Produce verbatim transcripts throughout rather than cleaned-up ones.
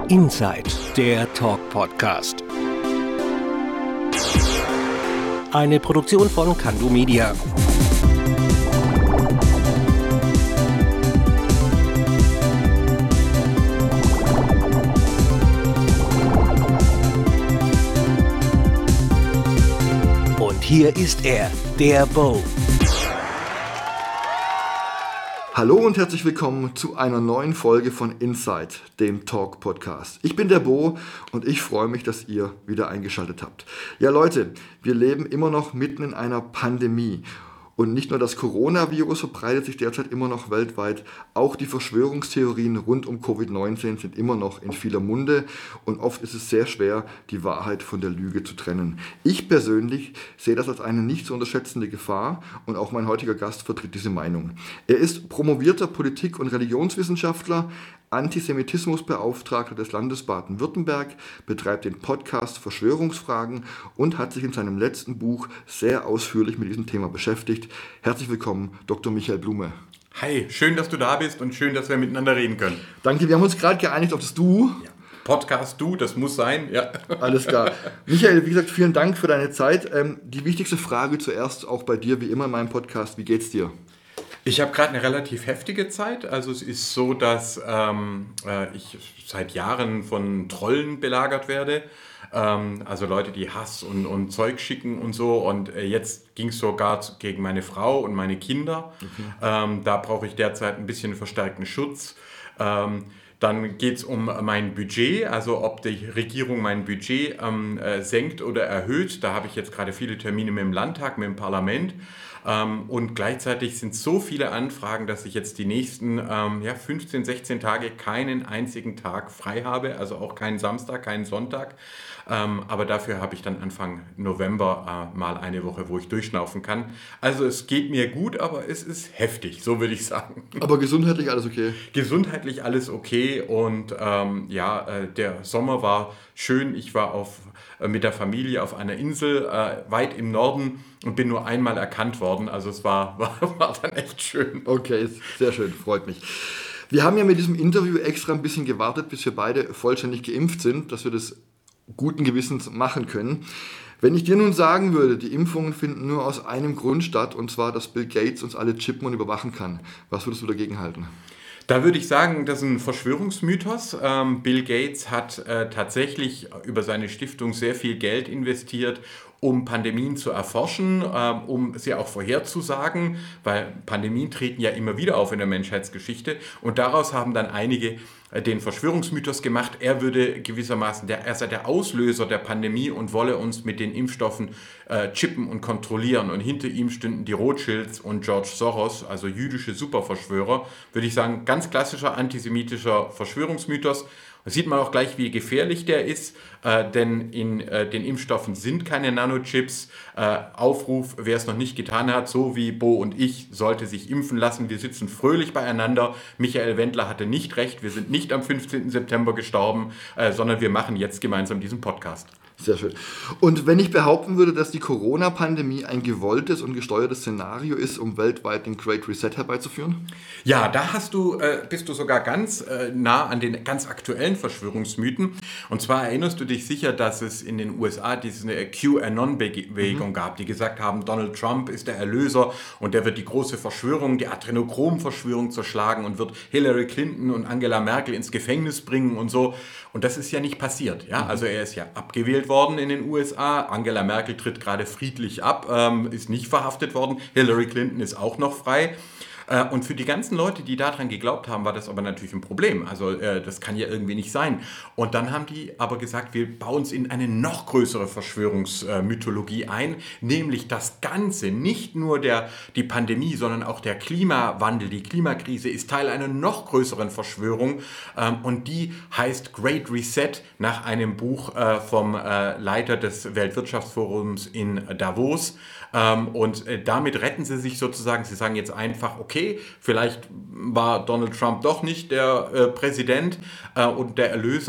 Inside, der Talk-Podcast. Eine Produktion von Kando Media. Und hier ist er, der Bo. Hallo und herzlich willkommen zu einer neuen Folge von Inside, dem Talk-Podcast. Ich bin der Bo und ich freue mich, dass ihr wieder eingeschaltet habt. Ja Leute, wir leben immer noch mitten in einer Pandemie. Und nicht nur das Coronavirus verbreitet sich derzeit immer noch weltweit, auch die Verschwörungstheorien rund um Covid neunzehn sind immer noch in vieler Munde und oft ist es sehr schwer, die Wahrheit von der Lüge zu trennen. Ich persönlich sehe das als eine nicht zu unterschätzende Gefahr und auch mein heutiger Gast vertritt diese Meinung. Er ist promovierter Politik- und Religionswissenschaftler, Antisemitismusbeauftragter des Landes Baden-Württemberg, betreibt den Podcast Verschwörungsfragen und hat sich in seinem letzten Buch sehr ausführlich mit diesem Thema beschäftigt. Herzlich willkommen, Doktor Michael Blume. Hi, schön, dass du da bist und schön, dass wir miteinander reden können. Danke, wir haben uns gerade geeinigt auf das Du. Ja. Podcast Du, das muss sein, ja. Alles klar. Michael, wie gesagt, vielen Dank für deine Zeit. Ähm, die wichtigste Frage zuerst auch bei dir, wie immer in meinem Podcast, wie geht's dir? Ich habe gerade eine relativ heftige Zeit. Also es ist so, dass ähm, äh, ich seit Jahren von Trollen belagert werde. Ähm, also Leute, die Hass und, und Zeug schicken und so. Und äh, jetzt ging es sogar gegen meine Frau und meine Kinder. Okay. Ähm, da brauche ich derzeit ein bisschen verstärkten Schutz. Ähm, Dann geht es um mein Budget, also ob die Regierung mein Budget ähm, äh, senkt oder erhöht. Da habe ich jetzt gerade viele Termine mit dem Landtag, mit dem Parlament. Ähm, und gleichzeitig sind so viele Anfragen, dass ich jetzt die nächsten ähm, ja, fünfzehn, sechzehn Tage keinen einzigen Tag frei habe, also auch keinen Samstag, keinen Sonntag. Ähm, aber dafür habe ich dann Anfang November äh, mal eine Woche, wo ich durchschnaufen kann. Also es geht mir gut, aber es ist heftig, so würde ich sagen. Aber gesundheitlich alles okay? Gesundheitlich alles okay und ähm, ja, äh, der Sommer war schön. Ich war auf, äh, mit der Familie auf einer Insel äh, weit im Norden und bin nur einmal erkannt worden. Also es war, war, war dann echt schön. Okay, sehr schön, freut mich. Wir haben ja mit diesem Interview extra ein bisschen gewartet, bis wir beide vollständig geimpft sind, dass wir das guten Gewissens machen können. Wenn ich dir nun sagen würde, die Impfungen finden nur aus einem Grund statt, und zwar, dass Bill Gates uns alle chippen und überwachen kann, was würdest du dagegen halten? Da würde ich sagen, das ist ein Verschwörungsmythos. Ähm, Bill Gates hat äh, tatsächlich über seine Stiftung sehr viel Geld investiert, um Pandemien zu erforschen, ähm, um sie auch vorherzusagen, weil Pandemien treten ja immer wieder auf in der Menschheitsgeschichte. Und daraus haben dann einige äh, den Verschwörungsmythos gemacht, er würde gewissermaßen, der, er sei der Auslöser der Pandemie und wolle uns mit den Impfstoffen äh, chippen und kontrollieren. Und hinter ihm stünden die Rothschilds und George Soros, also jüdische Superverschwörer, würde ich sagen, ganz klassischer antisemitischer Verschwörungsmythos. Da sieht man auch gleich, wie gefährlich der ist, äh, denn in äh, den Impfstoffen sind keine Nanochips. Äh, Aufruf, wer es noch nicht getan hat, so wie Bo und ich, sollte sich impfen lassen. Wir sitzen fröhlich beieinander. Michael Wendler hatte nicht recht, wir sind nicht am fünfzehnten September gestorben, äh, sondern wir machen jetzt gemeinsam diesen Podcast. Sehr schön. Und wenn ich behaupten würde, dass die Corona-Pandemie ein gewolltes und gesteuertes Szenario ist, um weltweit den Great Reset herbeizuführen? Ja, da hast du, äh, bist du sogar ganz äh, nah an den ganz aktuellen Verschwörungsmythen. Und zwar erinnerst du dich sicher, dass es in den U S A diese QAnon-Bewegung mhm. gab, die gesagt haben, Donald Trump ist der Erlöser und der wird die große Verschwörung, die Adrenochrom-Verschwörung zerschlagen und wird Hillary Clinton und Angela Merkel ins Gefängnis bringen und so. Und das ist ja nicht passiert. Ja? Also er ist ja abgewählt worden in den U S A. Angela Merkel tritt gerade friedlich ab, ähm, ist nicht verhaftet worden. Hillary Clinton ist auch noch frei. Äh, und für die ganzen Leute, die daran geglaubt haben, war das aber natürlich ein Problem. Also äh, das kann ja irgendwie nicht sein. Und dann haben die aber gesagt, wir bauen es in eine noch größere Verschwörungsmythologie ein, nämlich das Ganze, nicht nur der, die Pandemie, sondern auch der Klimawandel, die Klimakrise ist Teil einer noch größeren Verschwörung. Ähm, und die heißt Great Reset nach einem Buch äh, vom äh, Leiter des Weltwirtschaftsforums in Davos. Ähm, und äh, damit retten sie sich sozusagen, sie sagen jetzt einfach, okay, vielleicht war Donald Trump doch nicht der äh, Präsident äh, und der Erlöser,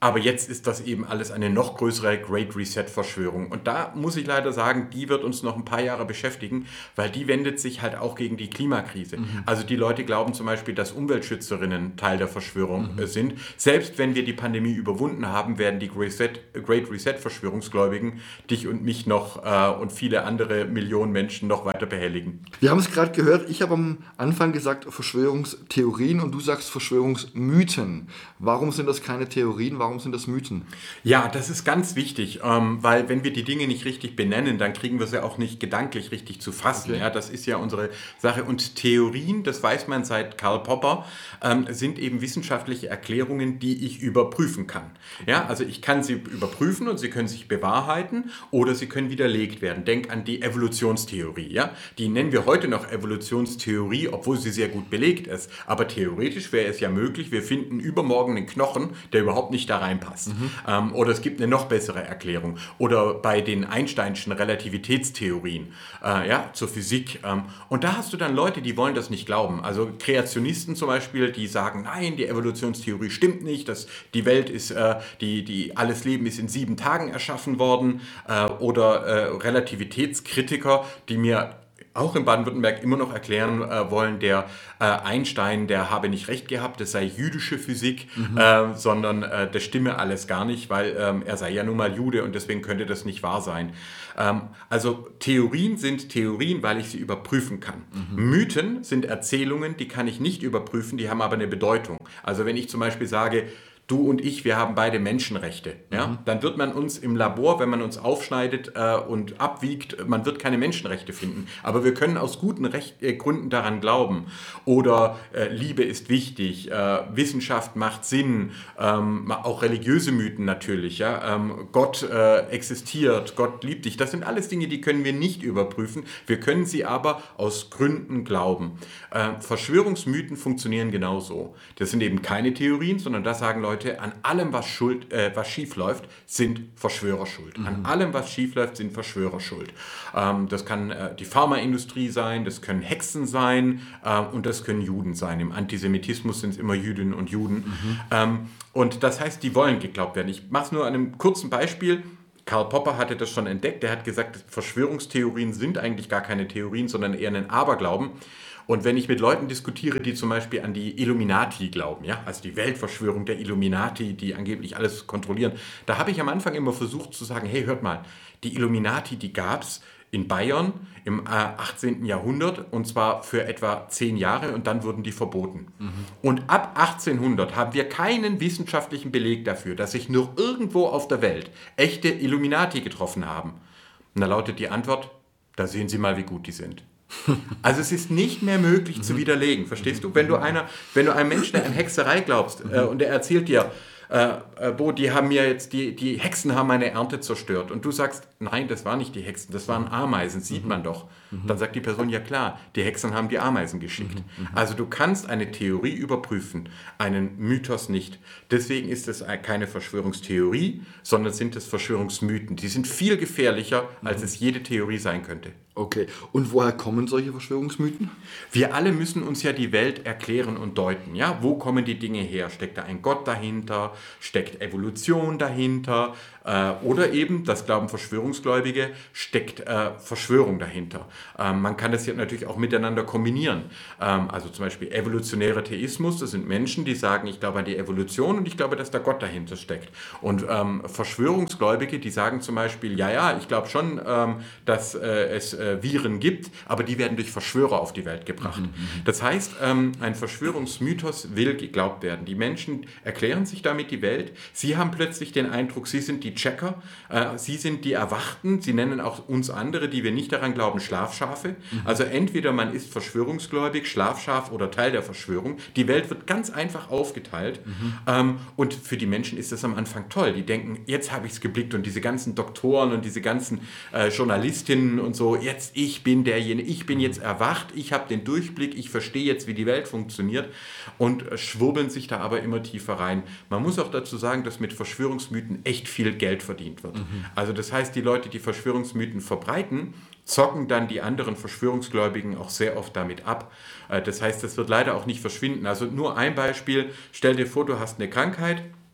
aber jetzt ist das eben alles eine noch größere Great Reset-Verschwörung. Und da muss ich leider sagen, die wird uns noch ein paar Jahre beschäftigen, weil die wendet sich halt auch gegen die Klimakrise. Mhm. Also die Leute glauben zum Beispiel, dass Umweltschützerinnen Teil der Verschwörung mhm. sind. Selbst wenn wir die Pandemie überwunden haben, werden die Great Reset-Verschwörungsgläubigen dich und mich noch äh, und viele andere Millionen Menschen noch weiter behelligen. Wir haben es gerade gehört, ich habe am Anfang gesagt Verschwörungstheorien und du sagst Verschwörungsmythen. Warum sind das keine Theorien, warum sind das Mythen? Ja, das ist ganz wichtig, ähm, weil wenn wir die Dinge nicht richtig benennen, dann kriegen wir sie auch nicht gedanklich richtig zu fassen. Okay. Ja, das ist ja unsere Sache. Und Theorien, das weiß man seit Karl Popper, ähm, sind eben wissenschaftliche Erklärungen, die ich überprüfen kann. Ja, also ich kann sie überprüfen und sie können sich bewahrheiten oder sie können widerlegt werden. Denk an die Evolutionstheorie. Ja? Die nennen wir heute noch Evolutionstheorie, obwohl sie sehr gut belegt ist. Aber theoretisch wäre es ja möglich, wir finden übermorgen einen Knochen, der überhaupt nicht da reinpasst. Mhm. Ähm, oder es gibt eine noch bessere Erklärung. Oder bei den Einsteinschen Relativitätstheorien äh, ja, zur Physik. Ähm, und da hast du dann Leute, die wollen das nicht glauben. Also Kreationisten zum Beispiel, die sagen, nein, die Evolutionstheorie stimmt nicht, dass die Welt ist, äh, die, die, alles Leben ist in sieben Tagen erschaffen worden. Äh, oder äh, Relativitätskritiker, die mir auch in Baden-Württemberg immer noch erklären äh, wollen, der äh, Einstein, der habe nicht recht gehabt, das sei jüdische Physik, mhm. äh, sondern äh, das stimme alles gar nicht, weil ähm, er sei ja nun mal Jude und deswegen könnte das nicht wahr sein. Ähm, also Theorien sind Theorien, weil ich sie überprüfen kann. Mhm. Mythen sind Erzählungen, die kann ich nicht überprüfen, die haben aber eine Bedeutung. Also wenn ich zum Beispiel sage, du und ich, wir haben beide Menschenrechte. Ja? Mhm. Dann wird man uns im Labor, wenn man uns aufschneidet äh, und abwiegt, man wird keine Menschenrechte finden. Aber wir können aus guten Recht, äh, Gründen daran glauben. Oder äh, Liebe ist wichtig, äh, Wissenschaft macht Sinn, ähm, auch religiöse Mythen natürlich. Ja? Ähm, Gott äh, existiert, Gott liebt dich. Das sind alles Dinge, die können wir nicht überprüfen. Wir können sie aber aus Gründen glauben. Äh, Verschwörungsmythen funktionieren genauso. Das sind eben keine Theorien, sondern da sagen Leute, an allem, was, schuld, äh, was schief läuft, sind Verschwörer schuld. Mhm. An allem, was schief läuft, sind Verschwörer schuld. Ähm, das kann äh, die Pharmaindustrie sein, das können Hexen sein äh, und das können Juden sein. Im Antisemitismus sind es immer Jüdinnen und Juden. Mhm. Ähm, und das heißt, die wollen geglaubt werden. Ich mache es nur an einem kurzen Beispiel. Karl Popper hatte das schon entdeckt. Er hat gesagt, Verschwörungstheorien sind eigentlich gar keine Theorien, sondern eher ein Aberglauben. Und wenn ich mit Leuten diskutiere, die zum Beispiel an die Illuminati glauben, ja, also die Weltverschwörung der Illuminati, die angeblich alles kontrollieren, da habe ich am Anfang immer versucht zu sagen, hey, hört mal, die Illuminati, die gab es in Bayern im achtzehnten Jahrhundert und zwar für etwa zehn Jahre und dann wurden die verboten. Mhm. Und ab achtzehnhundert haben wir keinen wissenschaftlichen Beleg dafür, dass sich nur irgendwo auf der Welt echte Illuminati getroffen haben. Und da lautet die Antwort, da sehen Sie mal, wie gut die sind. Also es ist nicht mehr möglich mhm. zu widerlegen, verstehst du? Wenn du einer, wenn du einem Menschen, der an Hexerei glaubst äh, und der erzählt dir, äh, äh, Bo, die haben mir jetzt, die, die Hexen haben meine Ernte zerstört und du sagst, nein, das waren nicht die Hexen, das waren Ameisen, sieht man doch. Mhm. Dann sagt die Person, ja klar, die Hexen haben die Ameisen geschickt. Mhm. Also du kannst eine Theorie überprüfen, einen Mythos nicht. Deswegen ist es keine Verschwörungstheorie, sondern sind es Verschwörungsmythen. Die sind viel gefährlicher, als mhm. es jede Theorie sein könnte. Okay, und woher kommen solche Verschwörungsmythen? Wir alle müssen uns ja die Welt erklären und deuten. Ja? Wo kommen die Dinge her? Steckt da ein Gott dahinter? Steckt Evolution dahinter? Äh, oder eben, das glauben Verschwörungsgläubige, steckt äh, Verschwörung dahinter. Ähm, man kann das ja natürlich auch miteinander kombinieren. Ähm, also zum Beispiel evolutionärer Theismus, das sind Menschen, die sagen, ich glaube an die Evolution und ich glaube, dass da Gott dahinter steckt. Und ähm, Verschwörungsgläubige, die sagen zum Beispiel, ja, ja, ich glaube schon, ähm, dass äh, es äh, Viren gibt, aber die werden durch Verschwörer auf die Welt gebracht. Mhm, das heißt, ähm, ein Verschwörungsmythos will geglaubt werden. Die Menschen erklären sich damit die Welt. Sie haben plötzlich den Eindruck, sie sind die Checker, äh, sie sind die Erwachten. Sie nennen auch uns andere, die wir nicht daran glauben, Schlafschafe. Mhm. Also entweder man ist verschwörungsgläubig, Schlafschaf oder Teil der Verschwörung. Die Welt wird ganz einfach aufgeteilt. Mhm. Ähm, und für die Menschen ist das am Anfang toll. Die denken, jetzt habe ich es geblickt und diese ganzen Doktoren und diese ganzen äh, Journalistinnen und so, jetzt ich bin derjenige, ich bin jetzt erwacht, ich habe den Durchblick, ich verstehe jetzt, wie die Welt funktioniert und schwurbeln sich da aber immer tiefer rein. Man muss auch dazu sagen, dass mit Verschwörungsmythen echt viel Geld verdient wird. Mhm. Also das heißt, die Leute, die Verschwörungsmythen verbreiten, zocken dann die anderen Verschwörungsgläubigen auch sehr oft damit ab. Das heißt, das wird leider auch nicht verschwinden. Also nur ein Beispiel, stell dir vor, du hast eine Krankheit,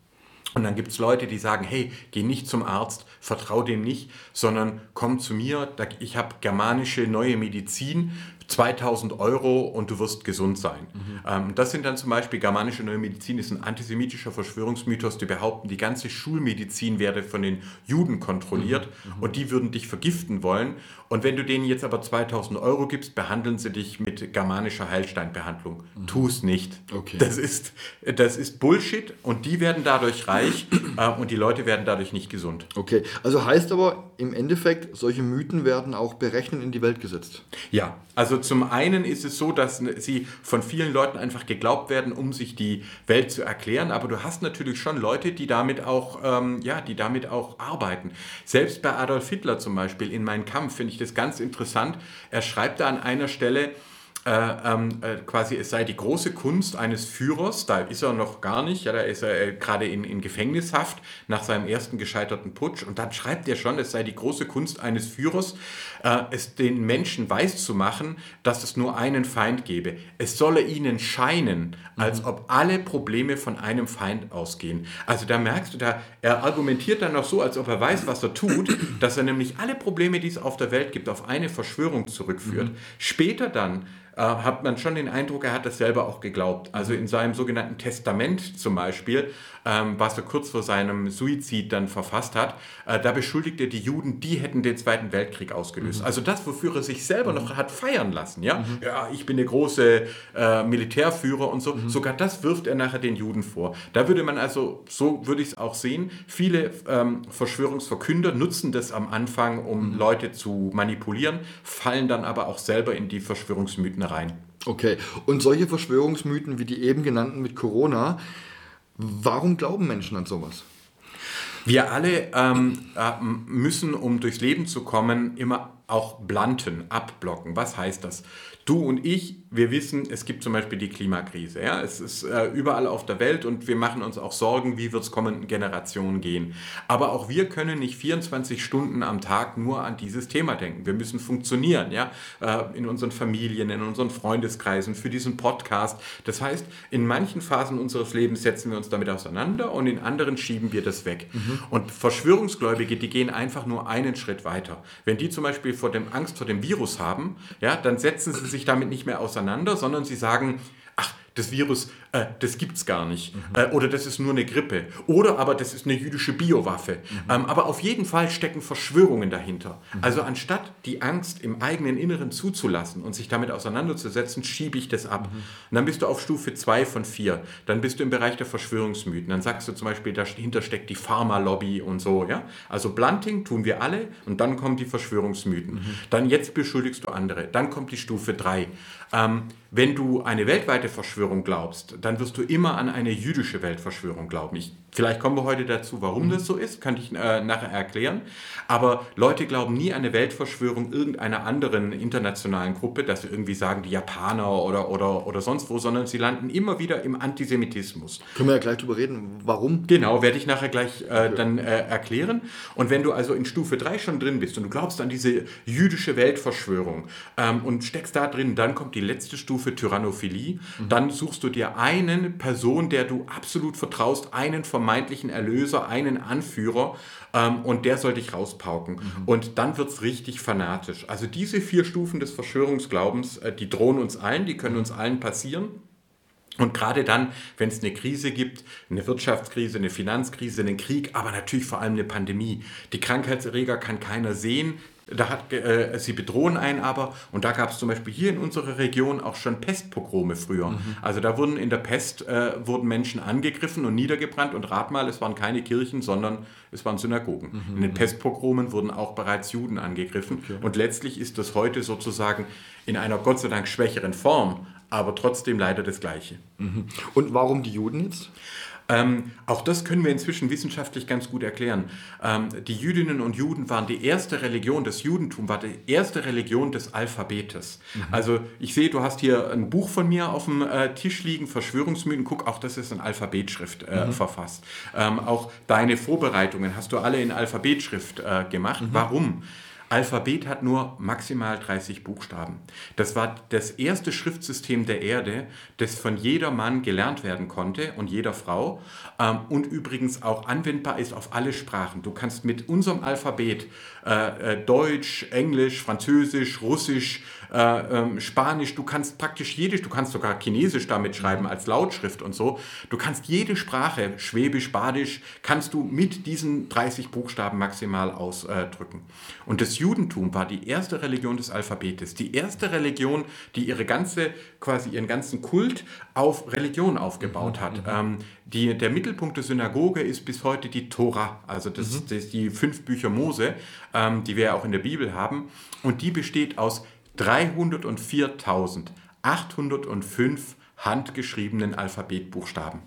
Und dann gibt es Leute, die sagen, hey, geh nicht zum Arzt, vertrau dem nicht, sondern komm zu mir, ich habe germanische neue Medizin, zweitausend Euro und du wirst gesund sein. Mhm. Ähm, das sind dann zum Beispiel, germanische neue Medizin ist ein antisemitischer Verschwörungsmythos, die behaupten, die ganze Schulmedizin werde von den Juden kontrolliert mhm. und die würden dich vergiften wollen. Und wenn du denen jetzt aber zweitausend Euro gibst, behandeln sie dich mit germanischer Heilsteinbehandlung. Mhm. Tu es nicht. Okay. Das ist, das ist Bullshit und die werden dadurch reich äh, und die Leute werden dadurch nicht gesund. Okay, also heißt aber im Endeffekt, solche Mythen werden auch berechnet in die Welt gesetzt. Ja, also zum einen ist es so, dass sie von vielen Leuten einfach geglaubt werden, um sich die Welt zu erklären, aber du hast natürlich schon Leute, die damit auch, ähm, ja, die damit auch arbeiten. Selbst bei Adolf Hitler zum Beispiel in Mein Kampf finde ich das ganz interessant. Er schreibt da an einer Stelle, Äh, äh, quasi es sei die große Kunst eines Führers, da ist er noch gar nicht, ja, da ist er äh, gerade in, in Gefängnishaft nach seinem ersten gescheiterten Putsch und dann schreibt er schon, es sei die große Kunst eines Führers, äh, es den Menschen weiszumachen, dass es nur einen Feind gebe. Es solle ihnen scheinen, als ob alle Probleme von einem Feind ausgehen. Also da merkst du, da, er argumentiert dann noch so, als ob er weiß, was er tut, dass er nämlich alle Probleme, die es auf der Welt gibt, auf eine Verschwörung zurückführt. Mhm. Später dann hat man schon den Eindruck, er hat das selber auch geglaubt. Also in seinem sogenannten Testament zum Beispiel, ähm, was er kurz vor seinem Suizid dann verfasst hat, äh, da beschuldigt er die Juden, die hätten den Zweiten Weltkrieg ausgelöst. Mhm. Also das, wofür er sich selber mhm. noch hat feiern lassen. Ja, mhm. ja ich bin der große äh, Militärführer und so. Mhm. Sogar das wirft er nachher den Juden vor. Da würde man also, so würde ich es auch sehen, viele ähm, Verschwörungsverkünder nutzen das am Anfang, um mhm. Leute zu manipulieren, fallen dann aber auch selber in die Verschwörungsmythen rein. Okay, und solche Verschwörungsmythen wie die eben genannten mit Corona, warum glauben Menschen an sowas? Wir alle ähm, äh, müssen, um durchs Leben zu kommen, immer auch blunten, abblocken. Was heißt das? Du und ich, wir wissen, es gibt zum Beispiel die Klimakrise. Ja? Es ist äh, überall auf der Welt und wir machen uns auch Sorgen, wie wird es kommenden Generationen gehen. Aber auch wir können nicht vierundzwanzig Stunden am Tag nur an dieses Thema denken. Wir müssen funktionieren, ja? Äh, in unseren Familien, in unseren Freundeskreisen, für diesen Podcast. Das heißt, in manchen Phasen unseres Lebens setzen wir uns damit auseinander und in anderen schieben wir das weg. Mhm. Und Verschwörungsgläubige, die gehen einfach nur einen Schritt weiter. Wenn die zum Beispiel vor dem Angst vor dem Virus haben, ja, dann setzen sie sich damit nicht mehr auseinander, sondern sie sagen, ach, das Virus, äh, das gibt's gar nicht. Mhm. Äh, oder das ist nur eine Grippe. Oder aber das ist eine jüdische Biowaffe. Mhm. Ähm, aber auf jeden Fall stecken Verschwörungen dahinter. Mhm. Also anstatt die Angst im eigenen Inneren zuzulassen und sich damit auseinanderzusetzen, schiebe ich das ab. Mhm. Und dann bist du auf Stufe zwei von vier. Dann bist du im Bereich der Verschwörungsmythen. Dann sagst du zum Beispiel, dahinter steckt die Pharmalobby und so. Ja? Also Blunting tun wir alle und dann kommen die Verschwörungsmythen. Mhm. Dann jetzt beschuldigst du andere. Dann kommt die Stufe drei. Ähm, wenn du eine weltweite Verschwörung glaubst, dann wirst du immer an eine jüdische Weltverschwörung glauben. Ich, vielleicht kommen wir heute dazu, warum mhm. das so ist, kann ich äh, nachher erklären. Aber Leute glauben nie an eine Weltverschwörung irgendeiner anderen internationalen Gruppe, dass sie irgendwie sagen, die Japaner oder, oder, oder sonst wo, sondern sie landen immer wieder im Antisemitismus. Können wir ja gleich drüber reden, warum? Genau, werde ich nachher gleich äh, okay. dann äh, erklären. Und wenn du also in Stufe drei schon drin bist und du glaubst an diese jüdische Weltverschwörung ähm, und steckst da drin, dann kommt die letzte Stufe Tyrannophilie. Mhm. Dann suchst du dir eine Person, der du absolut vertraust, einen vermeintlichen Erlöser, einen Anführer ähm, und der soll dich rauspauken. Mhm. Und dann wird es richtig fanatisch. Also diese vier Stufen des Verschwörungsglaubens, äh, die drohen uns allen, die können uns allen passieren. Und gerade dann, wenn es eine Krise gibt, eine Wirtschaftskrise, eine Finanzkrise, einen Krieg, aber natürlich vor allem eine Pandemie. Die Krankheitserreger kann keiner sehen. Da hat, äh, sie bedrohen einen aber, und da gab es zum Beispiel hier in unserer Region auch schon Pestpogrome früher. Mhm. Also da wurden in der Pest äh, wurden Menschen angegriffen und niedergebrannt und rat mal, es waren keine Kirchen, sondern es waren Synagogen. Mhm. In den Pestpogromen wurden auch bereits Juden angegriffen okay. und letztlich ist das heute sozusagen in einer Gott sei Dank schwächeren Form, aber trotzdem leider das Gleiche. Mhm. Und warum die Juden jetzt? Ähm, auch das können wir inzwischen wissenschaftlich ganz gut erklären. Ähm, die Jüdinnen und Juden waren die erste Religion, das Judentum war die erste Religion des Alphabetes. Mhm. Also ich sehe, du hast hier ein Buch von mir auf dem äh, Tisch liegen, Verschwörungsmythen. Guck, auch das ist in Alphabetschrift äh, mhm. verfasst. Ähm, auch deine Vorbereitungen hast du alle in Alphabetschrift äh, gemacht. Mhm. Warum? Alphabet hat nur maximal dreißig Buchstaben. Das war das erste Schriftsystem der Erde, das von jeder Mann gelernt werden konnte und jeder Frau ähm, und übrigens auch anwendbar ist auf alle Sprachen. Du kannst mit unserem Alphabet äh, äh, Deutsch, Englisch, Französisch, Russisch, äh, ähm, Spanisch, du kannst praktisch jede, du kannst sogar Chinesisch damit schreiben als Lautschrift und so. Du kannst jede Sprache, Schwäbisch, Badisch, kannst du mit diesen dreißig Buchstaben maximal ausdrücken. Und das Judentum war die erste Religion des Alphabetes, die erste Religion, die ihre ganze, quasi ihren ganzen Kult auf Religion aufgebaut hat. Mhm. Ähm, die, der Mittelpunkt der Synagoge ist bis heute die Tora, also das, mhm. das die fünf Bücher Mose, ähm, die wir ja auch in der Bibel haben. Und die besteht aus dreihundertviertausendachthundertfünf handgeschriebenen Alphabetbuchstaben.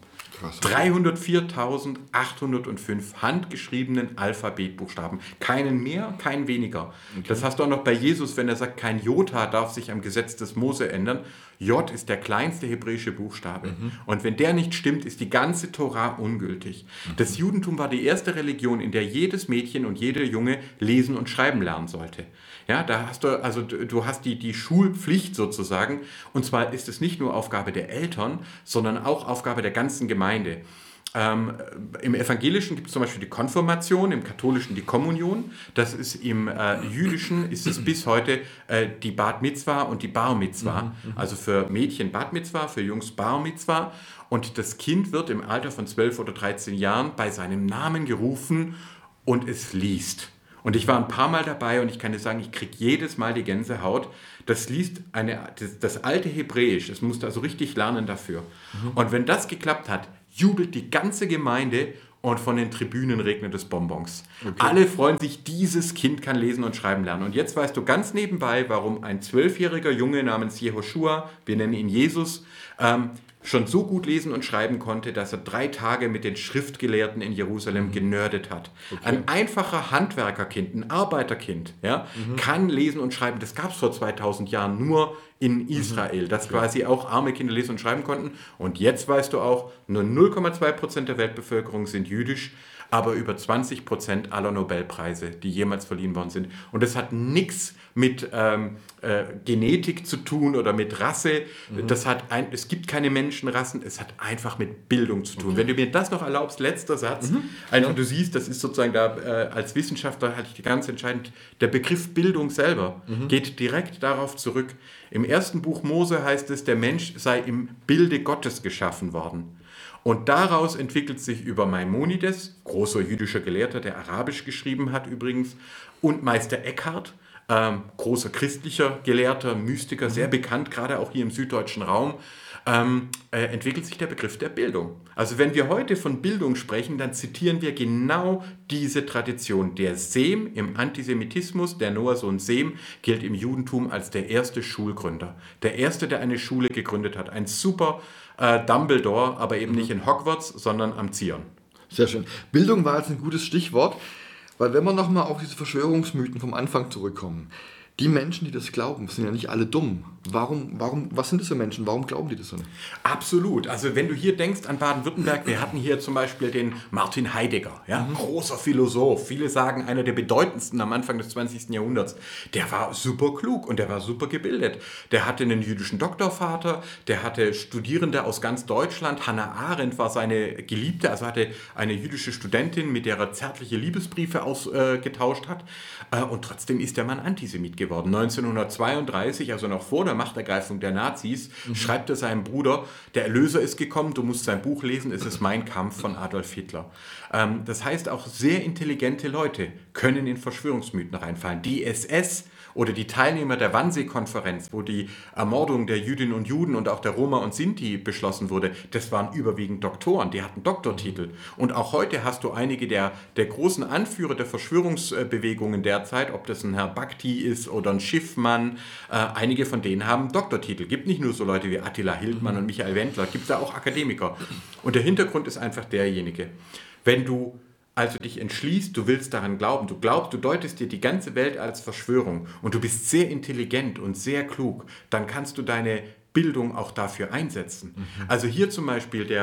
dreihundertviertausendachthundertfünf handgeschriebenen Alphabetbuchstaben. Keinen mehr, keinen weniger. Okay. Das hast du auch noch bei Jesus, wenn er sagt, kein Jota darf sich am Gesetz des Mose ändern. J ist der kleinste hebräische Buchstabe. Mhm. Und wenn der nicht stimmt, ist die ganze Tora ungültig. Mhm. Das Judentum war die erste Religion, in der jedes Mädchen und jeder Junge lesen und schreiben lernen sollte. Ja, da hast du, also du hast die, die Schulpflicht sozusagen. Und zwar ist es nicht nur Aufgabe der Eltern, sondern auch Aufgabe der ganzen Gemeinde. Ähm, Im Evangelischen gibt es zum Beispiel die Konfirmation, im Katholischen die Kommunion. Das ist im äh, Jüdischen ist es bis heute äh, die Bat Mitzwa und die Bar Mitzwa. Mhm, also für Mädchen Bat Mitzwa, für Jungs Bar Mitzwa. Und das Kind wird im Alter von zwölf oder dreizehn Jahren bei seinem Namen gerufen und es liest. Und ich war ein paar Mal dabei und ich kann dir sagen, ich kriege jedes Mal die Gänsehaut. Das liest eine, das, das alte Hebräisch, es musste also richtig lernen dafür. Mhm. Und wenn das geklappt hat, jubelt die ganze Gemeinde und von den Tribünen regnet es Bonbons. Okay. Alle freuen sich, dieses Kind kann lesen und schreiben lernen. Und jetzt weißt du ganz nebenbei, warum ein zwölfjähriger Junge namens Jehoschua, wir nennen ihn Jesus, ähm, schon so gut lesen und schreiben konnte, dass er drei Tage mit den Schriftgelehrten in Jerusalem genördet hat. Okay. Ein einfacher Handwerkerkind, ein Arbeiterkind, ja, mhm. kann lesen und schreiben. Das gab es vor zweitausend Jahren nur in Israel, dass okay. quasi auch arme Kinder lesen und schreiben konnten. Und jetzt weißt du auch, nur null Komma zwei Prozent der Weltbevölkerung sind jüdisch, aber über zwanzig Prozent aller Nobelpreise, die jemals verliehen worden sind. Und das hat nichts mit ähm, äh, Genetik zu tun oder mit Rasse. Mhm. Das hat ein, es gibt keine Menschenrassen, es hat einfach mit Bildung zu tun. Okay. Wenn du mir das noch erlaubst, letzter Satz, mhm. einfach ja. du siehst, das ist sozusagen da, äh, als Wissenschaftler halte ich die ganz entscheidend, der Begriff Bildung selber mhm. geht direkt darauf zurück. Im ersten Buch Mose heißt es, der Mensch sei im Bilde Gottes geschaffen worden. Und daraus entwickelt sich über Maimonides, großer jüdischer Gelehrter, der Arabisch geschrieben hat übrigens, und Meister Eckhart, ähm, großer christlicher Gelehrter, Mystiker, sehr bekannt, gerade auch hier im süddeutschen Raum, ähm, äh, entwickelt sich der Begriff der Bildung. Also wenn wir heute von Bildung sprechen, dann zitieren wir genau diese Tradition. Der Sem im Antisemitismus, der Noahsohn Sem, gilt im Judentum als der erste Schulgründer. Der erste, der eine Schule gegründet hat. Ein super äh, Dumbledore, aber eben mhm. nicht in Hogwarts, sondern am Zion. Sehr schön. Bildung war jetzt ein gutes Stichwort, weil wenn wir nochmal auf diese Verschwörungsmythen vom Anfang zurückkommen, die Menschen, die das glauben, sind ja nicht alle dumm. Warum, warum, was sind das für Menschen? Warum glauben die das so? Absolut. Also wenn du hier denkst an Baden-Württemberg, wir hatten hier zum Beispiel den Martin Heidegger, ja? mhm. großer Philosoph. Viele sagen, einer der bedeutendsten am Anfang des zwanzigsten Jahrhunderts. Der war super klug und der war super gebildet. Der hatte einen jüdischen Doktorvater, der hatte Studierende aus ganz Deutschland. Hannah Arendt war seine Geliebte, also hatte eine jüdische Studentin, mit der er zärtliche Liebesbriefe ausgetauscht äh, hat. Äh, und trotzdem ist der Mann Antisemit geworden. neunzehnhundertzweiunddreißig, also noch vor der Machtergreifung der Nazis, mhm. schreibt er seinem Bruder, der Erlöser ist gekommen, du musst sein Buch lesen, es ist Mein Kampf von Adolf Hitler. Ähm, das heißt, auch sehr intelligente Leute können in Verschwörungsmythen reinfallen. Die S S oder die Teilnehmer der Wannsee-Konferenz, wo die Ermordung der Jüdinnen und Juden und auch der Roma und Sinti beschlossen wurde, das waren überwiegend Doktoren, die hatten Doktortitel. Und auch heute hast du einige der, der großen Anführer der Verschwörungsbewegungen derzeit, ob das ein Herr Bhakti ist oder ein Schiffmann, äh, einige von denen haben Doktortitel. Gibt nicht nur so Leute wie Attila Hildmann und Michael Wendler, gibt da auch Akademiker. Und der Hintergrund ist einfach derjenige, wenn du also dich entschließt, du willst daran glauben, du glaubst, du deutest dir die ganze Welt als Verschwörung und du bist sehr intelligent und sehr klug, dann kannst du deine Bildung auch dafür einsetzen. Mhm. Also hier zum Beispiel der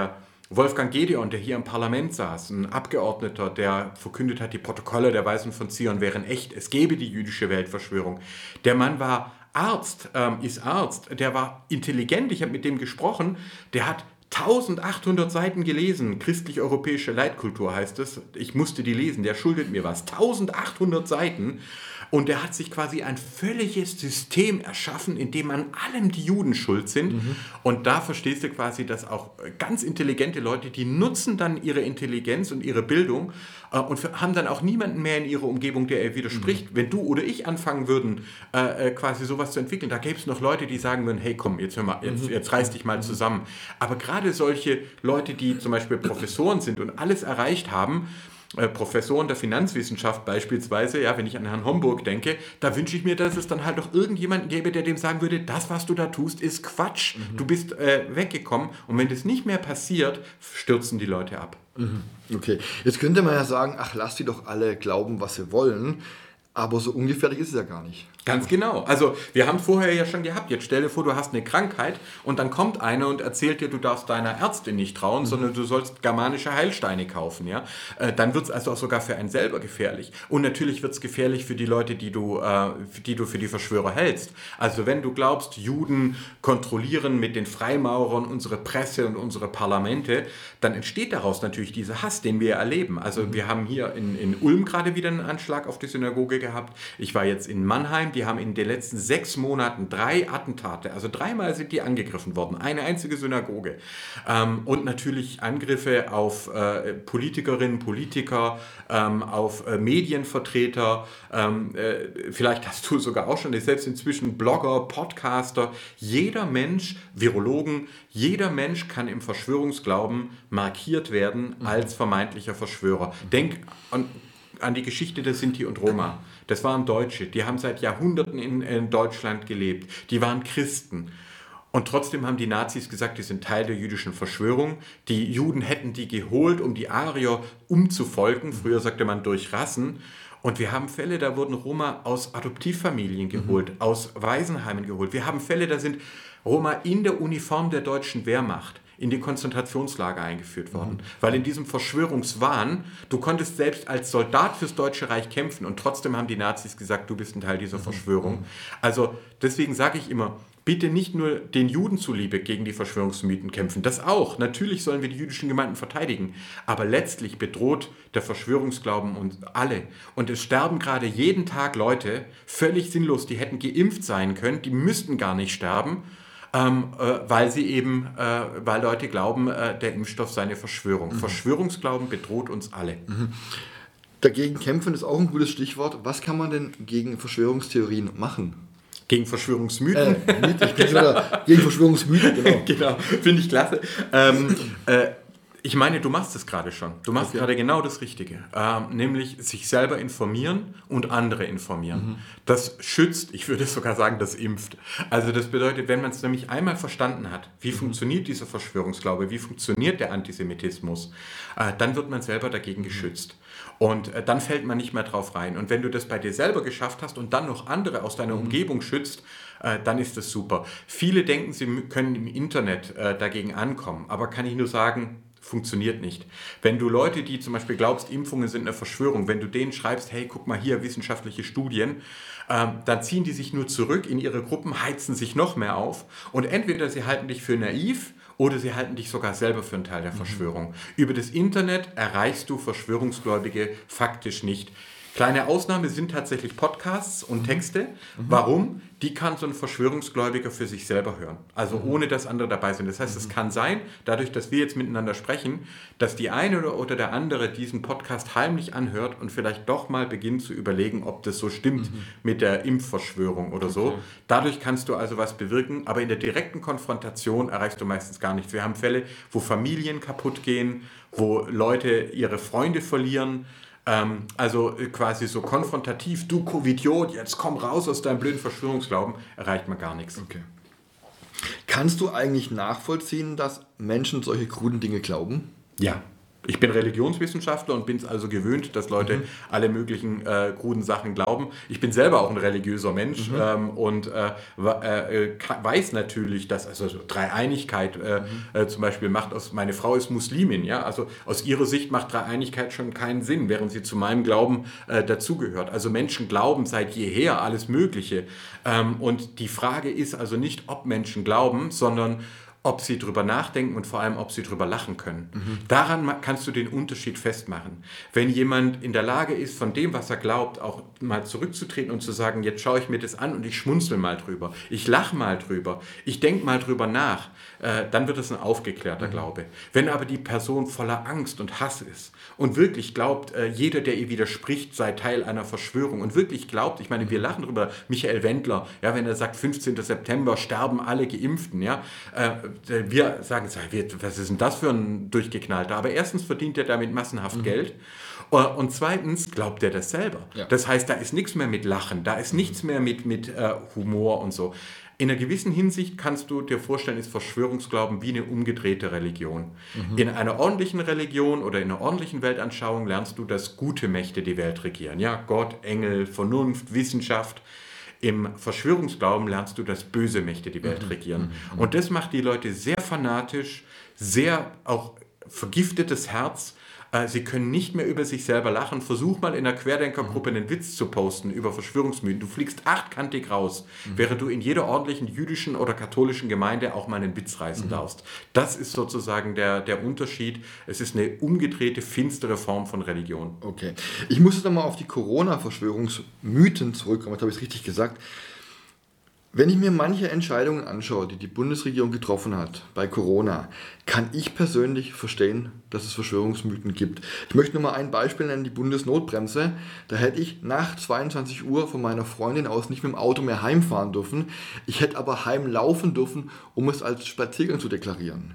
Wolfgang Gedeon, der hier im Parlament saß, ein Abgeordneter, der verkündet hat, die Protokolle der Weisen von Zion wären echt, es gäbe die jüdische Weltverschwörung. Der Mann war Arzt, ähm, ist Arzt, der war intelligent, ich habe mit dem gesprochen, der hat eintausendachthundert Seiten gelesen, christlich-europäische Leitkultur heißt es, ich musste die lesen, der schuldet mir was, eintausendachthundert Seiten. Und er hat sich quasi ein völliges System erschaffen, in dem an allem die Juden schuld sind. Mhm. Und da verstehst du quasi, dass auch ganz intelligente Leute, die nutzen dann ihre Intelligenz und ihre Bildung äh, und haben dann auch niemanden mehr in ihrer Umgebung, der ihr widerspricht. Mhm. Wenn du oder ich anfangen würden, äh, quasi sowas zu entwickeln, da gäbe es noch Leute, die sagen würden, hey komm, jetzt, hör mal, jetzt, mhm. jetzt reiß dich mal zusammen. Aber gerade solche Leute, die zum Beispiel Professoren sind und alles erreicht haben, Äh, Professoren der Finanzwissenschaft beispielsweise, ja, wenn ich an Herrn Homburg denke, da wünsche ich mir, dass es dann halt doch irgendjemanden gäbe, der dem sagen würde, das, was du da tust, ist Quatsch. Mhm. Du bist äh, weggekommen und wenn das nicht mehr passiert, stürzen die Leute ab. Mhm. Okay, jetzt könnte man ja sagen, ach, lass die doch alle glauben, was sie wollen, aber so ungefährlich ist es ja gar nicht. Ganz genau. Also wir haben es vorher ja schon gehabt. Jetzt stell dir vor, du hast eine Krankheit und dann kommt einer und erzählt dir, du darfst deiner Ärztin nicht trauen, mhm. sondern du sollst germanische Heilsteine kaufen. Ja? Äh, dann wird es also auch sogar für einen selber gefährlich. Und natürlich wird es gefährlich für die Leute, die du, äh, die du für die Verschwörer hältst. Also wenn du glaubst, Juden kontrollieren mit den Freimaurern unsere Presse und unsere Parlamente, dann entsteht daraus natürlich dieser Hass, den wir erleben. Also mhm. wir haben hier in, in Ulm gerade wieder einen Anschlag auf die Synagoge gehabt. Ich war jetzt in Mannheim. Die haben in den letzten sechs Monaten drei Attentate, also dreimal sind die angegriffen worden, eine einzige Synagoge. Ähm, und natürlich Angriffe auf äh, Politikerinnen, Politiker, ähm, auf äh, Medienvertreter. Ähm, äh, vielleicht hast du sogar auch schon, selbst inzwischen Blogger, Podcaster. Jeder Mensch, Virologen, jeder Mensch kann im Verschwörungsglauben markiert werden als vermeintlicher Verschwörer. Denk an an die Geschichte der Sinti und Roma. Das waren Deutsche, die haben seit Jahrhunderten in, in Deutschland gelebt. Die waren Christen. Und trotzdem haben die Nazis gesagt, die sind Teil der jüdischen Verschwörung. Die Juden hätten die geholt, um die Arier umzufolgen. Früher sagte man durch Rassen. Und wir haben Fälle, da wurden Roma aus Adoptivfamilien geholt, mhm. aus Waisenheimen geholt. Wir haben Fälle, da sind Roma in der Uniform der deutschen Wehrmacht in die Konzentrationslager eingeführt worden. Mhm. Weil in diesem Verschwörungswahn, du konntest selbst als Soldat fürs Deutsche Reich kämpfen und trotzdem haben die Nazis gesagt, du bist ein Teil dieser mhm. Verschwörung. Also deswegen sage ich immer, bitte nicht nur den Juden zuliebe gegen die Verschwörungsmythen kämpfen, das auch. Natürlich sollen wir die jüdischen Gemeinden verteidigen, aber letztlich bedroht der Verschwörungsglauben uns alle. Und es sterben gerade jeden Tag Leute, völlig sinnlos, die hätten geimpft sein können, die müssten gar nicht sterben, Ähm, äh, weil sie eben, äh, weil Leute glauben, äh, der Impfstoff sei eine Verschwörung. Mhm. Verschwörungsglauben bedroht uns alle. Mhm. Dagegen kämpfen ist auch ein gutes Stichwort. Was kann man denn gegen Verschwörungstheorien machen? Gegen Verschwörungsmythen? Äh, Mythen, ich oder gegen Verschwörungsmythen, genau. Genau, finde ich klasse. Ähm, äh, Ich meine, du machst es gerade schon. Du machst okay. gerade genau das Richtige. Ähm, nämlich sich selber informieren und andere informieren. Mhm. Das schützt, ich würde sogar sagen, das impft. Also das bedeutet, wenn man es nämlich einmal verstanden hat, wie mhm. funktioniert dieser Verschwörungsglaube, wie funktioniert der Antisemitismus, äh, dann wird man selber dagegen geschützt. Und äh, dann fällt man nicht mehr drauf rein. Und wenn du das bei dir selber geschafft hast und dann noch andere aus deiner mhm. Umgebung schützt, äh, dann ist das super. Viele denken, sie können im Internet äh, dagegen ankommen. Aber kann ich nur sagen, funktioniert nicht. Wenn du Leute, die zum Beispiel glaubst, Impfungen sind eine Verschwörung, wenn du denen schreibst, hey, guck mal hier, wissenschaftliche Studien, ähm, dann ziehen die sich nur zurück in ihre Gruppen, heizen sich noch mehr auf und entweder sie halten dich für naiv oder sie halten dich sogar selber für einen Teil der Verschwörung. Mhm. Über das Internet erreichst du Verschwörungsgläubige faktisch nicht. Kleine Ausnahme sind tatsächlich Podcasts und Texte. Mhm. Warum? Die kann so ein Verschwörungsgläubiger für sich selber hören. Also mhm. ohne, dass andere dabei sind. Das heißt, mhm. es kann sein, dadurch, dass wir jetzt miteinander sprechen, dass die eine oder der andere diesen Podcast heimlich anhört und vielleicht doch mal beginnt zu überlegen, ob das so stimmt mhm. mit der Impfverschwörung oder so. Okay. Dadurch kannst du also was bewirken, aber in der direkten Konfrontation erreichst du meistens gar nichts. Wir haben Fälle, wo Familien kaputt gehen, wo Leute ihre Freunde verlieren. Also quasi so konfrontativ, du Covidiot, jetzt komm raus aus deinem blöden Verschwörungsglauben, erreicht man gar nichts. Okay. Kannst du eigentlich nachvollziehen, dass Menschen solche kruden Dinge glauben? Ja. Ich bin Religionswissenschaftler und bin es also gewöhnt, dass Leute mhm. alle möglichen äh, kruden Sachen glauben. Ich bin selber auch ein religiöser Mensch mhm. ähm, und äh, äh, weiß natürlich, dass also Dreieinigkeit äh, mhm. äh, zum Beispiel macht aus, meine Frau ist Muslimin, ja, also aus ihrer Sicht macht Dreieinigkeit schon keinen Sinn, während sie zu meinem Glauben äh, dazugehört. Also Menschen glauben seit jeher alles Mögliche. Ähm, und die Frage ist also nicht, ob Menschen glauben, sondern ob sie drüber nachdenken und vor allem, ob sie drüber lachen können. Mhm. Daran kannst du den Unterschied festmachen. Wenn jemand in der Lage ist, von dem, was er glaubt, auch mal zurückzutreten und zu sagen, jetzt schaue ich mir das an und ich schmunzel mal drüber, ich lache mal drüber, ich denke mal drüber nach, äh, dann wird es ein aufgeklärter mhm. Glaube. Wenn aber die Person voller Angst und Hass ist und wirklich glaubt, äh, jeder, der ihr widerspricht, sei Teil einer Verschwörung und wirklich glaubt, ich meine, wir lachen drüber, Michael Wendler, ja, wenn er sagt, fünfzehnten September sterben alle Geimpften, ja, äh, wir sagen, was ist denn das für ein Durchgeknallter? Aber erstens verdient er damit massenhaft mhm. Geld und zweitens glaubt er das selber. Ja. Das heißt, da ist nichts mehr mit Lachen, da ist nichts mehr mit, mit uh, Humor und so. In einer gewissen Hinsicht kannst du dir vorstellen, ist Verschwörungsglauben wie eine umgedrehte Religion. Mhm. In einer ordentlichen Religion oder in einer ordentlichen Weltanschauung lernst du, dass gute Mächte die Welt regieren. Ja, Gott, Engel, Vernunft, Wissenschaft. Im Verschwörungsglauben lernst du, dass böse Mächte die Welt regieren. Mhm. Und das macht die Leute sehr fanatisch, sehr auch vergiftetes Herz. Sie können nicht mehr über sich selber lachen. Versuch mal in einer Querdenkergruppe einen Witz zu posten über Verschwörungsmythen. Du fliegst achtkantig raus, mhm. während du in jeder ordentlichen jüdischen oder katholischen Gemeinde auch mal einen Witz reißen mhm. darfst. Das ist sozusagen der, der Unterschied. Es ist eine umgedrehte, finstere Form von Religion. Okay. Ich muss jetzt nochmal auf die Corona-Verschwörungsmythen zurückkommen. Das habe ich richtig gesagt. Wenn ich mir manche Entscheidungen anschaue, die die Bundesregierung getroffen hat bei Corona, kann ich persönlich verstehen, dass es Verschwörungsmythen gibt. Ich möchte nur mal ein Beispiel nennen, die Bundesnotbremse. Da hätte ich nach zweiundzwanzig Uhr von meiner Freundin aus nicht mit dem Auto mehr heimfahren dürfen. Ich hätte aber heimlaufen dürfen, um es als Spaziergang zu deklarieren.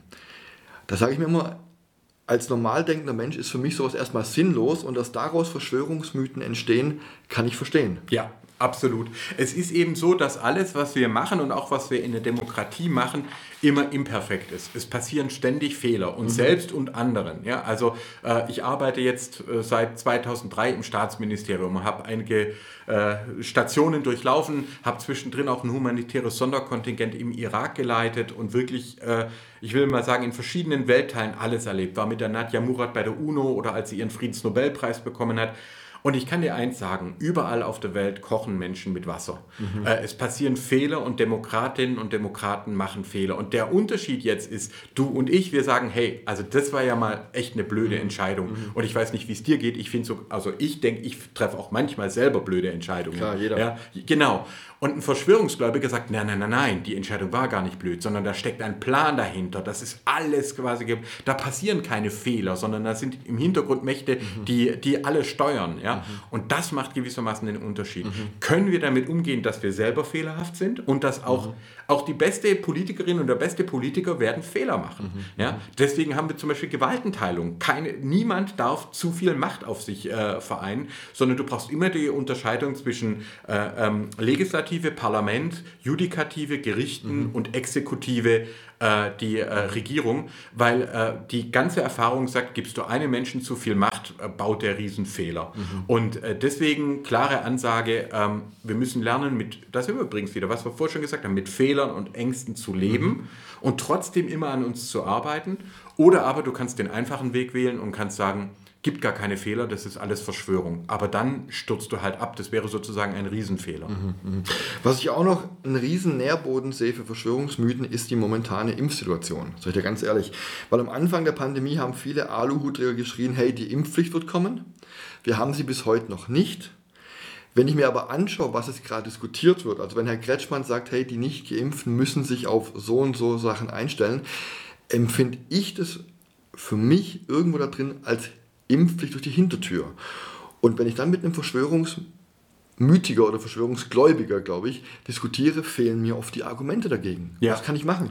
Da sage ich mir immer, als normal denkender Mensch ist für mich sowas erstmal sinnlos und dass daraus Verschwörungsmythen entstehen, kann ich verstehen. Ja. Absolut. Es ist eben so, dass alles, was wir machen und auch was wir in der Demokratie machen, immer imperfekt ist. Es passieren ständig Fehler, uns mhm. selbst und anderen. Ja, also äh, ich arbeite jetzt äh, seit zweitausenddrei im Staatsministerium und habe einige äh, Stationen durchlaufen, habe zwischendrin auch ein humanitäres Sonderkontingent im Irak geleitet und wirklich, äh, ich will mal sagen, in verschiedenen Weltteilen alles erlebt. War mit der Nadja Murad bei der UNO oder als sie ihren Friedensnobelpreis bekommen hat. Und ich kann dir eins sagen, überall auf der Welt kochen Menschen mit Wasser. Mhm. Äh, es passieren Fehler und Demokratinnen und Demokraten machen Fehler. Und der Unterschied jetzt ist, du und ich, wir sagen, hey, also das war ja mal echt eine blöde mhm. Entscheidung. Mhm. Und ich weiß nicht, wie es dir geht. Ich finde so, also ich denke, ich treffe auch manchmal selber blöde Entscheidungen. Klar, jeder. Ja, genau. Und ein Verschwörungsgläubiger sagt, nein, nein, nein, nein, die Entscheidung war gar nicht blöd, sondern da steckt ein Plan dahinter. Das ist alles quasi, da passieren keine Fehler, sondern da sind im Hintergrund Mächte, mhm. die, die alle steuern. Ja? Mhm. Und das macht gewissermaßen den Unterschied. Mhm. Können wir damit umgehen, dass wir selber fehlerhaft sind und dass auch, mhm. auch die beste Politikerin und der beste Politiker werden Fehler machen. Mhm. Ja? Deswegen haben wir zum Beispiel Gewaltenteilung. Keine, niemand darf zu viel Macht auf sich äh, vereinen, sondern du brauchst immer die Unterscheidung zwischen äh, ähm, Legislative, Parlament, Judikative, Gerichten mhm. und Exekutive, äh, die äh, Regierung, weil äh, die ganze Erfahrung sagt, gibst du einem Menschen zu viel Macht, äh, baut der Riesenfehler. Mhm. Und äh, deswegen klare Ansage, ähm, wir müssen lernen, mit, das ist übrigens wieder, was wir vorher schon gesagt haben, mit Fehlern und Ängsten zu leben mhm. und trotzdem immer an uns zu arbeiten. Oder aber du kannst den einfachen Weg wählen und kannst sagen, gibt gar keine Fehler, das ist alles Verschwörung. Aber dann stürzt du halt ab, das wäre sozusagen ein Riesenfehler. Mhm. Was ich auch noch einen riesen Nährboden sehe für Verschwörungsmythen, ist die momentane Impfsituation. Sag ich dir ganz ehrlich. Weil am Anfang der Pandemie haben viele Aluhutträger geschrien, hey, die Impfpflicht wird kommen. Wir haben sie bis heute noch nicht. Wenn ich mir aber anschaue, was jetzt gerade diskutiert wird, also wenn Herr Kretschmann sagt, hey, die Nicht-Geimpften müssen sich auf so und so Sachen einstellen, empfinde ich das für mich irgendwo da drin als Impfpflicht durch die Hintertür. Und wenn ich dann mit einem Verschwörungsmythiker oder Verschwörungsgläubiger, glaube ich, diskutiere, fehlen mir oft die Argumente dagegen. Ja. Was kann ich machen?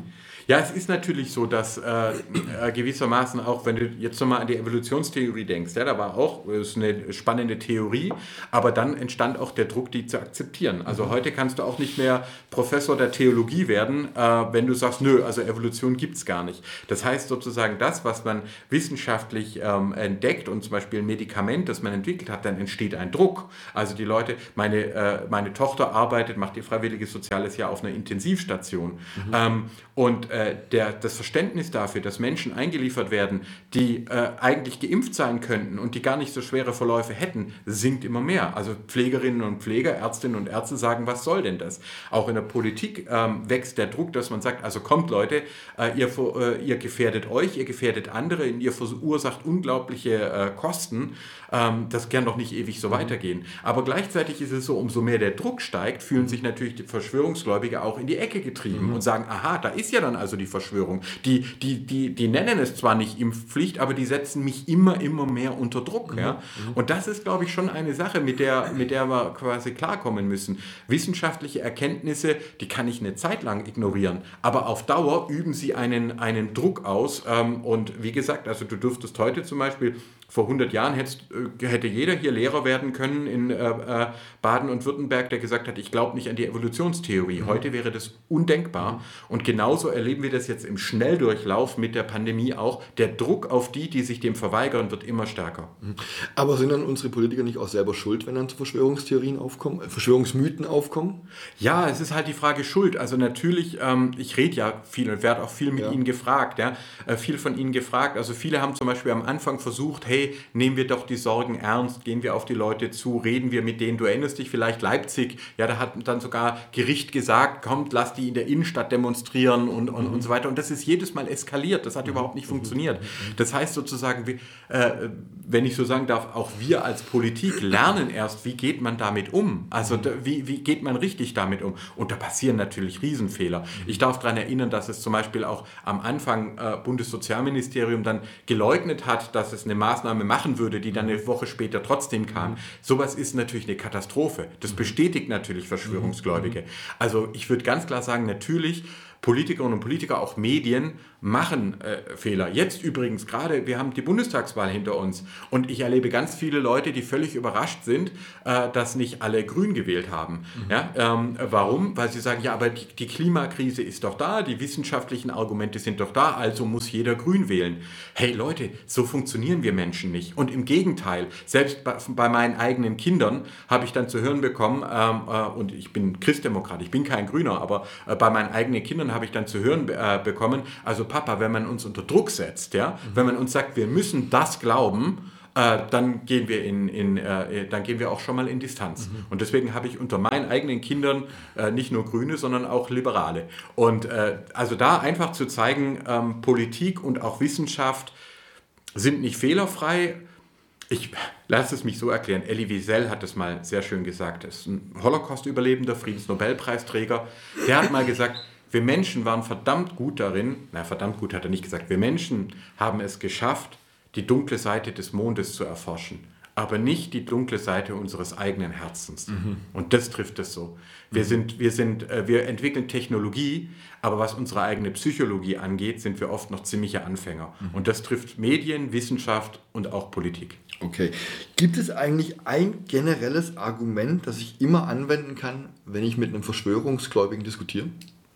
Ja, es ist natürlich so, dass äh, äh, gewissermaßen auch, wenn du jetzt nochmal an die Evolutionstheorie denkst, ja, da war auch äh, ist eine spannende Theorie, aber dann entstand auch der Druck, die zu akzeptieren. Also mhm. heute kannst du auch nicht mehr Professor der Theologie werden, äh, wenn du sagst, nö, also Evolution gibt es gar nicht. Das heißt sozusagen, das, was man wissenschaftlich ähm, entdeckt und zum Beispiel ein Medikament, das man entwickelt hat, dann entsteht ein Druck. Also die Leute, meine, äh, meine Tochter arbeitet, macht ihr freiwilliges soziales Jahr auf einer Intensivstation mhm. ähm, und äh, der, das Verständnis dafür, dass Menschen eingeliefert werden, die äh, eigentlich geimpft sein könnten und die gar nicht so schwere Verläufe hätten, sinkt immer mehr. Also Pflegerinnen und Pfleger, Ärztinnen und Ärzte sagen, was soll denn das? Auch in der Politik ähm, wächst der Druck, dass man sagt, also kommt Leute, äh, ihr, äh, ihr gefährdet euch, ihr gefährdet andere, ihr verursacht unglaubliche äh, Kosten. Ähm, das kann doch nicht ewig so mhm. weitergehen. Aber gleichzeitig ist es so, umso mehr der Druck steigt, fühlen sich natürlich die Verschwörungsgläubige auch in die Ecke getrieben mhm. und sagen, aha, da ist ja dann also die Verschwörung. Die, die, die, die nennen es zwar nicht Impfpflicht, aber die setzen mich immer, immer mehr unter Druck. Mhm. Ja? Und das ist, glaube ich, schon eine Sache, mit der, mit der wir quasi klarkommen müssen. Wissenschaftliche Erkenntnisse, die kann ich eine Zeit lang ignorieren, aber auf Dauer üben sie einen, einen Druck aus. Ähm, und wie gesagt, also du dürftest heute zum Beispiel, vor hundert Jahren hättest, äh, hätte jeder hier Lehrer werden können in äh, äh, Baden und Württemberg, der gesagt hat, ich glaube nicht an die Evolutionstheorie. Mhm. Heute wäre das undenkbar. Mhm. Und genauso erleben wir das jetzt im Schnelldurchlauf mit der Pandemie auch. Der Druck auf die, die sich dem verweigern, wird immer stärker. Mhm. Aber sind dann unsere Politiker nicht auch selber schuld, wenn dann zu Verschwörungstheorien aufkommen, äh, Verschwörungsmythen aufkommen? Ja, es ist halt die Frage Schuld. Also natürlich, ähm, ich rede ja viel und werde auch viel mit ja. Ihnen gefragt, ja, äh, viel von Ihnen gefragt. Also viele haben zum Beispiel am Anfang versucht, hey, nehmen wir doch die Sorgen ernst, gehen wir auf die Leute zu, reden wir mit denen. Du erinnerst dich vielleicht Leipzig, ja, da hat dann sogar Gericht gesagt, kommt, lass die in der Innenstadt demonstrieren und, und, mhm. und so weiter. Und das ist jedes Mal eskaliert, das hat mhm. überhaupt nicht funktioniert. Das heißt sozusagen, wie, äh, wenn ich so sagen darf, auch wir als Politik lernen erst, wie geht man damit um? Also da, wie, wie geht man richtig damit um? Und da passieren natürlich Riesenfehler. Ich darf daran erinnern, dass es zum Beispiel auch am Anfang äh, Bundessozialministerium dann geleugnet hat, dass es eine Maßnahme machen würde, die dann eine Woche später trotzdem kam. Mhm. Sowas ist natürlich eine Katastrophe. Das bestätigt natürlich Verschwörungsgläubige. Mhm. Also ich würde ganz klar sagen, natürlich Politikerinnen und Politiker, auch Medien, machen äh, Fehler. Jetzt übrigens gerade, wir haben die Bundestagswahl hinter uns und ich erlebe ganz viele Leute, die völlig überrascht sind, äh, dass nicht alle Grün gewählt haben. Mhm. Ja, ähm, warum? Weil sie sagen, ja, aber die, die Klimakrise ist doch da, die wissenschaftlichen Argumente sind doch da, also muss jeder Grün wählen. Hey Leute, so funktionieren wir Menschen nicht. Und im Gegenteil, selbst bei, bei meinen eigenen Kindern habe ich dann zu hören bekommen, ähm, äh, und ich bin Christdemokrat, ich bin kein Grüner, aber äh, bei meinen eigenen Kindern habe ich dann zu hören äh, bekommen, also Papa, wenn man uns unter Druck setzt, ja, mhm. wenn man uns sagt, wir müssen das glauben, äh, dann gehen wir in, in äh, dann gehen wir auch schon mal in Distanz. Mhm. Und deswegen habe ich unter meinen eigenen Kindern äh, nicht nur Grüne, sondern auch Liberale. Und äh, also da einfach zu zeigen, ähm, Politik und auch Wissenschaft sind nicht fehlerfrei. Ich lasse es mich so erklären. Elie Wiesel hat das mal sehr schön gesagt. Er ist ein Holocaust-Überlebender, Friedensnobelpreisträger. Der hat mal gesagt, wir Menschen waren verdammt gut darin, na verdammt gut hat er nicht gesagt, wir Menschen haben es geschafft, die dunkle Seite des Mondes zu erforschen, aber nicht die dunkle Seite unseres eigenen Herzens. Mhm. Und das trifft es so. Wir, mhm. sind, wir, sind, äh, wir entwickeln Technologie, aber was unsere eigene Psychologie angeht, sind wir oft noch ziemliche Anfänger. Mhm. Und das trifft Medien, Wissenschaft und auch Politik. Okay. Gibt es eigentlich ein generelles Argument, das ich immer anwenden kann, wenn ich mit einem Verschwörungsgläubigen diskutiere?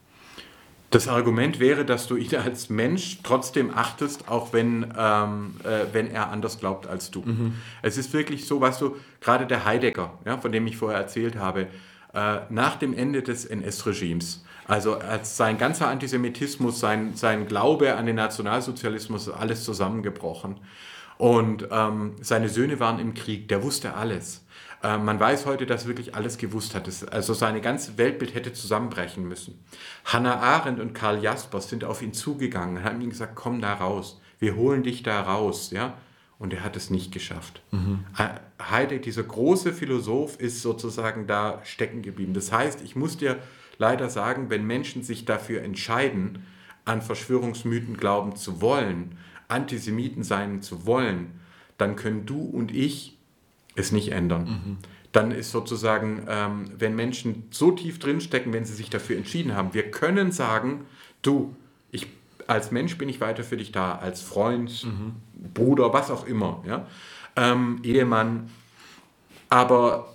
Das Argument wäre, dass du ihn als Mensch trotzdem achtest, auch wenn, ähm, äh, wenn er anders glaubt als du. Mhm. Es ist wirklich so, weißt du, gerade der Heidegger, ja, von dem ich vorher erzählt habe, äh, nach dem Ende des N S-Regimes, also als sein ganzer Antisemitismus, sein, sein Glaube an den Nationalsozialismus, alles zusammengebrochen. Und ähm, seine Söhne waren im Krieg, der wusste alles. Äh, man weiß heute, dass er wirklich alles gewusst hat. Das, also seine ganze Weltbild hätte zusammenbrechen müssen. Hannah Arendt und Karl Jaspers sind auf ihn zugegangen und haben ihm gesagt, komm da raus, wir holen dich da raus. Ja? Und er hat es nicht geschafft. Mhm. Heidegger, dieser große Philosoph, ist sozusagen da stecken geblieben. Das heißt, ich muss dir leider sagen, wenn Menschen sich dafür entscheiden, an Verschwörungsmythen glauben zu wollen, Antisemiten sein zu wollen, dann können du und ich es nicht ändern. Mhm. Dann ist sozusagen, ähm, wenn Menschen so tief drinstecken, wenn sie sich dafür entschieden haben, wir können sagen, du, Ich, als Mensch bin ich weiter für dich da, als Freund, mhm. Bruder, was auch immer, ja? ähm, Ehemann. Aber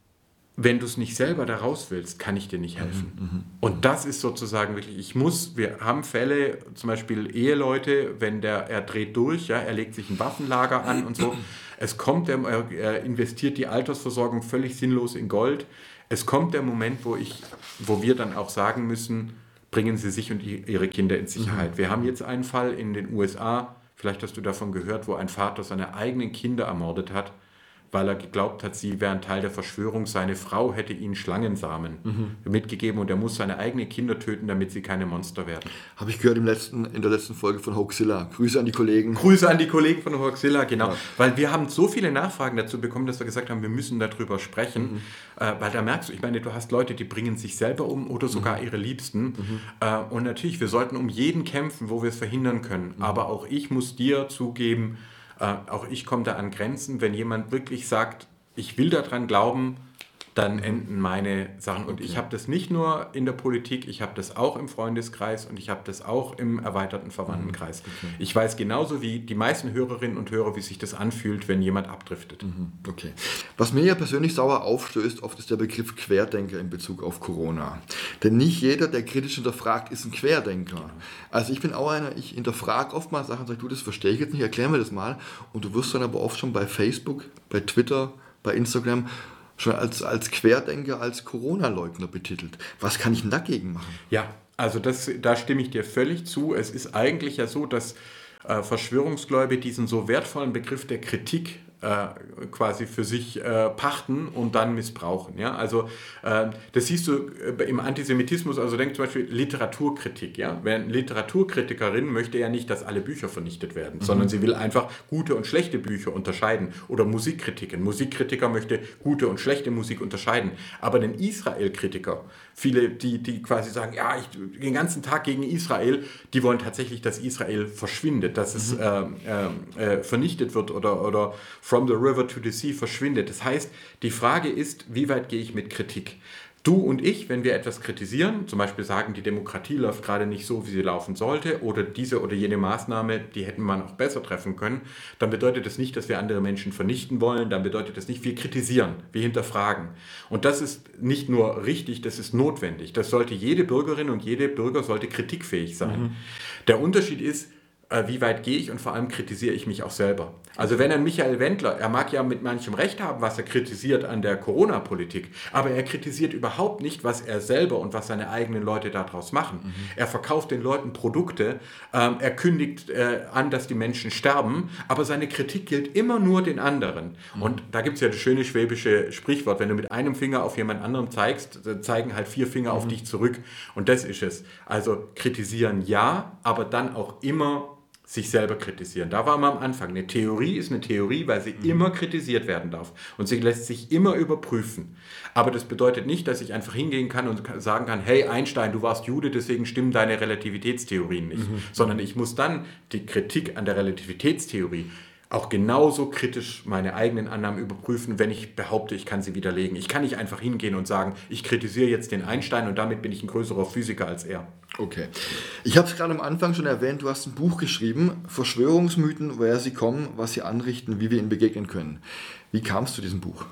wenn du es nicht selber da raus willst, kann ich dir nicht helfen. Mhm. Und das ist sozusagen wirklich, ich muss, wir haben Fälle, zum Beispiel Eheleute, wenn der, er dreht durch, ja, er legt sich ein Waffenlager an und so. Es kommt, der, er investiert die Altersversorgung völlig sinnlos in Gold. Es kommt der Moment, wo ich, wo wir dann auch sagen müssen, bringen Sie sich und Ihre Kinder in Sicherheit. Mhm. Wir haben jetzt einen Fall in den U S A, vielleicht hast du davon gehört, wo ein Vater seine eigenen Kinder ermordet hat, weil er geglaubt hat, sie wären Teil der Verschwörung. Seine Frau hätte ihnen Schlangensamen mhm. mitgegeben und er muss seine eigenen Kinder töten, damit sie keine Monster werden. Habe ich gehört im letzten, in der letzten Folge von Hoaxilla. Grüße an die Kollegen. Grüße an die Kollegen von Hoaxilla, genau. Ja. Weil wir haben so viele Nachfragen dazu bekommen, dass wir gesagt haben, wir müssen darüber sprechen. Mhm. Äh, weil da merkst du, ich meine, du hast Leute, die bringen sich selber um oder sogar mhm. ihre Liebsten. Mhm. Äh, und natürlich, wir sollten um jeden kämpfen, wo wir es verhindern können. Mhm. Aber auch ich muss dir zugeben, äh, auch ich komme da an Grenzen, wenn jemand wirklich sagt, ich will daran glauben, dann enden meine Sachen. Und okay. ich habe das nicht nur in der Politik, ich habe das auch im Freundeskreis und ich habe das auch im erweiterten Verwandtenkreis. Okay. Ich weiß genauso wie die meisten Hörerinnen und Hörer, wie sich das anfühlt, wenn jemand abdriftet. Okay. Was mir ja persönlich sauer aufstößt, oft ist der Begriff Querdenker in Bezug auf Corona. Denn nicht jeder, der kritisch hinterfragt, ist ein Querdenker. Genau. Also ich bin auch einer, ich hinterfrage oft mal Sachen und sage, du, das verstehe ich jetzt nicht, erklär mir das mal. Und du wirst dann aber oft schon bei Facebook, bei Twitter, bei Instagram schon als, als Querdenker, als Corona-Leugner betitelt. Was kann ich denn dagegen machen? Ja, also das, da stimme ich dir völlig zu. Es ist eigentlich ja so, dass äh, Verschwörungsgläubige diesen so wertvollen Begriff der Kritik äh, quasi für sich äh, pachten und dann missbrauchen. Ja? Also äh, das siehst du äh, im Antisemitismus, also denk zum Beispiel Literaturkritik. Ja? Eine Literaturkritikerin möchte ja nicht, dass alle Bücher vernichtet werden, mhm. sondern sie will einfach gute und schlechte Bücher unterscheiden. Oder Musikkritik. Ein Musikkritiker möchte gute und schlechte Musik unterscheiden. Aber den Israel-Kritiker, viele, die, die quasi sagen, ja, ich den ganzen Tag gegen Israel, die wollen tatsächlich, dass Israel verschwindet, dass mhm. es äh, äh, vernichtet wird oder, oder from the river to the sea verschwindet. Das heißt, die Frage ist, wie weit gehe ich mit Kritik? Du und ich, wenn wir etwas kritisieren, zum Beispiel sagen, die Demokratie läuft gerade nicht so, wie sie laufen sollte, oder diese oder jene Maßnahme, die hätten man auch besser treffen können, dann bedeutet das nicht, dass wir andere Menschen vernichten wollen, dann bedeutet das nicht, wir kritisieren, wir hinterfragen. Und das ist nicht nur richtig, das ist notwendig. Das sollte jede Bürgerin und jede Bürger sollte kritikfähig sein. Mhm. Der Unterschied ist, wie weit gehe ich und vor allem kritisiere ich mich auch selber. Also wenn ein Michael Wendler, er mag ja mit manchem Recht haben, was er kritisiert an der Corona-Politik, aber er kritisiert überhaupt nicht, was er selber und was seine eigenen Leute daraus machen. Mhm. Er verkauft den Leuten Produkte, ähm, er kündigt äh, an, dass die Menschen sterben, aber seine Kritik gilt immer nur den anderen. Mhm. Und da gibt es ja das schöne schwäbische Sprichwort, wenn du mit einem Finger auf jemand anderen zeigst, zeigen halt vier Finger mhm. auf dich zurück. Und das ist es. Also kritisieren ja, aber dann auch immer sich selber kritisieren. Da war man am Anfang. Eine Theorie ist eine Theorie, weil sie mhm. immer kritisiert werden darf. Und sie lässt sich immer überprüfen. Aber das bedeutet nicht, dass ich einfach hingehen kann und sagen kann, hey Einstein, du warst Jude, deswegen stimmen deine Relativitätstheorien nicht. Mhm. Sondern ich muss dann die Kritik an der Relativitätstheorie auch genauso kritisch meine eigenen Annahmen überprüfen, wenn ich behaupte, ich kann sie widerlegen. Ich kann nicht einfach hingehen und sagen, ich kritisiere jetzt den Einstein und damit bin ich ein größerer Physiker als er. Okay. Ich habe es gerade am Anfang schon erwähnt, du hast ein Buch geschrieben, Verschwörungsmythen, woher sie kommen, was sie anrichten, wie wir ihnen begegnen können. Wie kamst du zu diesem Buch?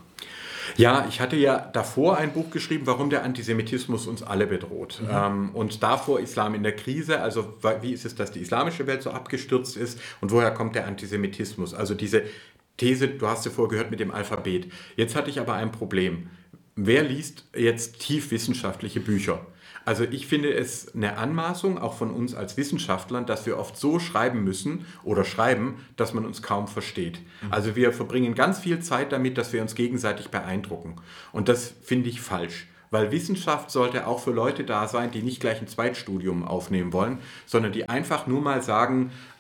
Ja, ich hatte ja davor ein Buch geschrieben, warum der Antisemitismus uns alle bedroht. Mhm. Ähm, und davor Islam in der Krise, also wie ist es, dass die islamische Welt so abgestürzt ist und woher kommt der Antisemitismus? Also diese These, du hast ja vorher gehört mit dem Alphabet. Jetzt hatte ich aber ein Problem. Wer liest jetzt tiefwissenschaftliche Bücher? Also ich finde es eine Anmaßung, auch von uns als Wissenschaftlern, dass wir oft so schreiben müssen oder schreiben, dass man uns kaum versteht. Also wir verbringen ganz viel Zeit damit, dass wir uns gegenseitig beeindrucken. Und das finde ich falsch. Weil Wissenschaft sollte auch für Leute da sein, die nicht gleich ein Zweitstudium aufnehmen wollen, sondern die einfach nur mal sagen,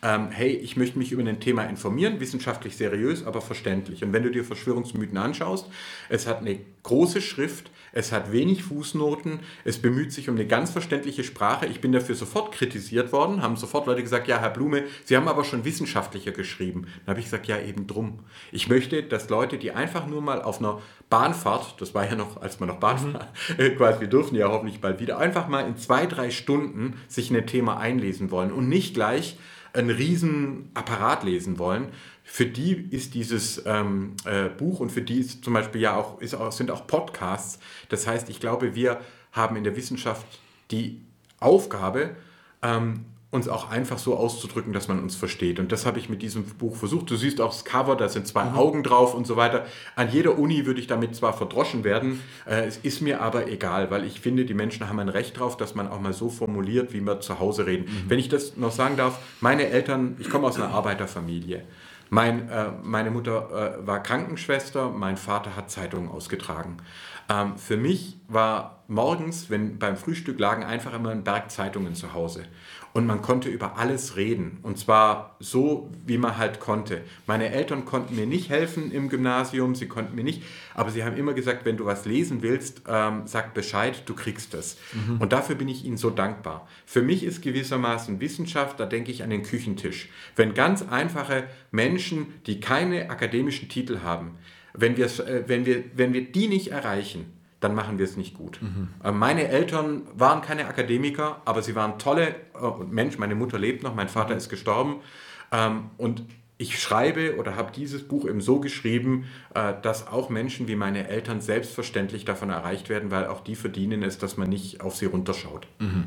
ähm, hey, ich möchte mich über ein Thema informieren, wissenschaftlich seriös, aber verständlich. Und wenn du dir Verschwörungsmythen anschaust, es hat eine große Schrift, es hat wenig Fußnoten, es bemüht sich um eine ganz verständliche Sprache. Ich bin dafür sofort kritisiert worden, haben sofort Leute gesagt, ja, Herr Blume, Sie haben aber schon wissenschaftlicher geschrieben. Dann habe ich gesagt, ja, eben drum. Ich möchte, dass Leute, die einfach nur mal auf einer Bahnfahrt, das war ja noch, als man noch Bahn mhm. fahren, quasi, wir dürfen ja hoffentlich bald wieder, einfach mal in zwei, drei Stunden sich in ein Thema einlesen wollen und nicht gleich einen riesen Apparat lesen wollen. Für die ist dieses ähm, äh, Buch und für die ist zum Beispiel ja auch, ist auch, sind auch Podcasts. Das heißt, ich glaube, wir haben in der Wissenschaft die Aufgabe, ähm, uns auch einfach so auszudrücken, dass man uns versteht. Und das habe ich mit diesem Buch versucht. Du siehst auch das Cover, da sind zwei mhm. Augen drauf und so weiter. An jeder Uni würde ich damit zwar verdroschen werden, äh, es ist mir aber egal, weil ich finde, die Menschen haben ein Recht drauf, dass man auch mal so formuliert, wie wir zu Hause reden. Mhm. Wenn ich das noch sagen darf, meine Eltern, ich komme aus einer Arbeiterfamilie. Mein, äh, meine Mutter äh, war Krankenschwester, mein Vater hat Zeitungen ausgetragen. Ähm, für mich war morgens, wenn beim Frühstück lagen einfach immer ein Berg Zeitungen zu Hause. Und man konnte über alles reden. Und zwar so, wie man halt konnte. Meine Eltern konnten mir nicht helfen im Gymnasium, sie konnten mir nicht, aber sie haben immer gesagt, wenn du was lesen willst, ähm, sag Bescheid, du kriegst es. Mhm. Und dafür bin ich ihnen so dankbar. Für mich ist gewissermaßen Wissenschaft, da denke ich an den Küchentisch. Wenn ganz einfache Menschen, die keine akademischen Titel haben, wenn wir, äh, wenn wir, wenn wir die nicht erreichen, dann machen wir es nicht gut. Mhm. Meine Eltern waren keine Akademiker, aber sie waren tolle äh, Menschen. Meine Mutter lebt noch, mein Vater mhm. ist gestorben. Ähm, und ich schreibe oder habe dieses Buch eben so geschrieben, äh, dass auch Menschen wie meine Eltern selbstverständlich davon erreicht werden, weil auch die verdienen es, dass man nicht auf sie runterschaut. Mhm.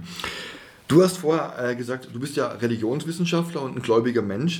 Du hast vorher äh, gesagt, du bist ja Religionswissenschaftler und ein gläubiger Mensch.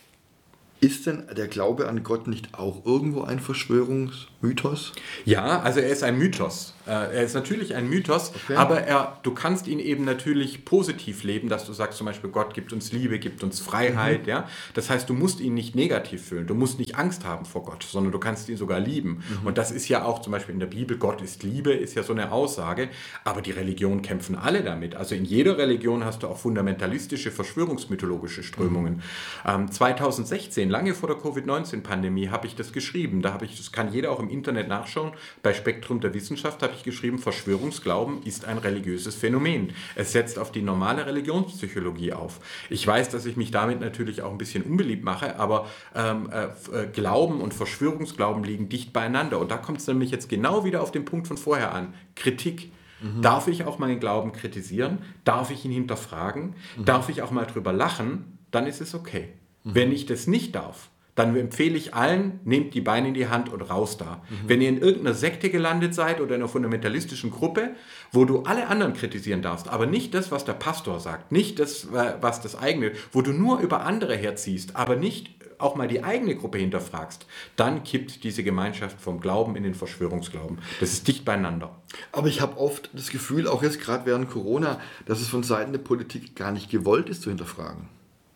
Ist denn der Glaube an Gott nicht auch irgendwo ein Verschwörungsmythos? Ja, also er ist ein Mythos. Er ist natürlich ein Mythos, okay. aber er, du kannst ihn eben natürlich positiv leben, dass du sagst zum Beispiel, Gott gibt uns Liebe, gibt uns Freiheit. Mhm. Ja? Das heißt, du musst ihn nicht negativ fühlen, du musst nicht Angst haben vor Gott, sondern du kannst ihn sogar lieben. Mhm. Und das ist ja auch zum Beispiel in der Bibel, Gott ist Liebe, ist ja so eine Aussage, aber die Religionen kämpfen alle damit. Also in jeder Religion hast du auch fundamentalistische, verschwörungsmythologische Strömungen. Mhm. Ähm, zweitausendsechzehn, lange vor der Covid neunzehn Pandemie, habe ich das geschrieben. Da habe ich, das kann jeder auch im Internet nachschauen, bei Spektrum der Wissenschaft habe ich geschrieben, Verschwörungsglauben ist ein religiöses Phänomen. Es setzt auf die normale Religionspsychologie auf. Ich weiß, dass ich mich damit natürlich auch ein bisschen unbeliebt mache, aber ähm, äh, Glauben und Verschwörungsglauben liegen dicht beieinander. Und da kommt es nämlich jetzt genau wieder auf den Punkt von vorher an. Kritik. Mhm. Darf ich auch meinen Glauben kritisieren? Darf ich ihn hinterfragen? Mhm. Darf ich auch mal drüber lachen? Dann ist es okay. Mhm. Wenn ich das nicht darf, dann empfehle ich allen, nehmt die Beine in die Hand und raus da. Mhm. Wenn ihr in irgendeiner Sekte gelandet seid oder in einer fundamentalistischen Gruppe, wo du alle anderen kritisieren darfst, aber nicht das, was der Pastor sagt, nicht das, was das eigene, wo du nur über andere herziehst, aber nicht auch mal die eigene Gruppe hinterfragst, dann kippt diese Gemeinschaft vom Glauben in den Verschwörungsglauben. Das ist dicht beieinander. Aber ich habe oft das Gefühl, auch jetzt gerade während Corona, dass es von Seiten der Politik gar nicht gewollt ist, zu hinterfragen.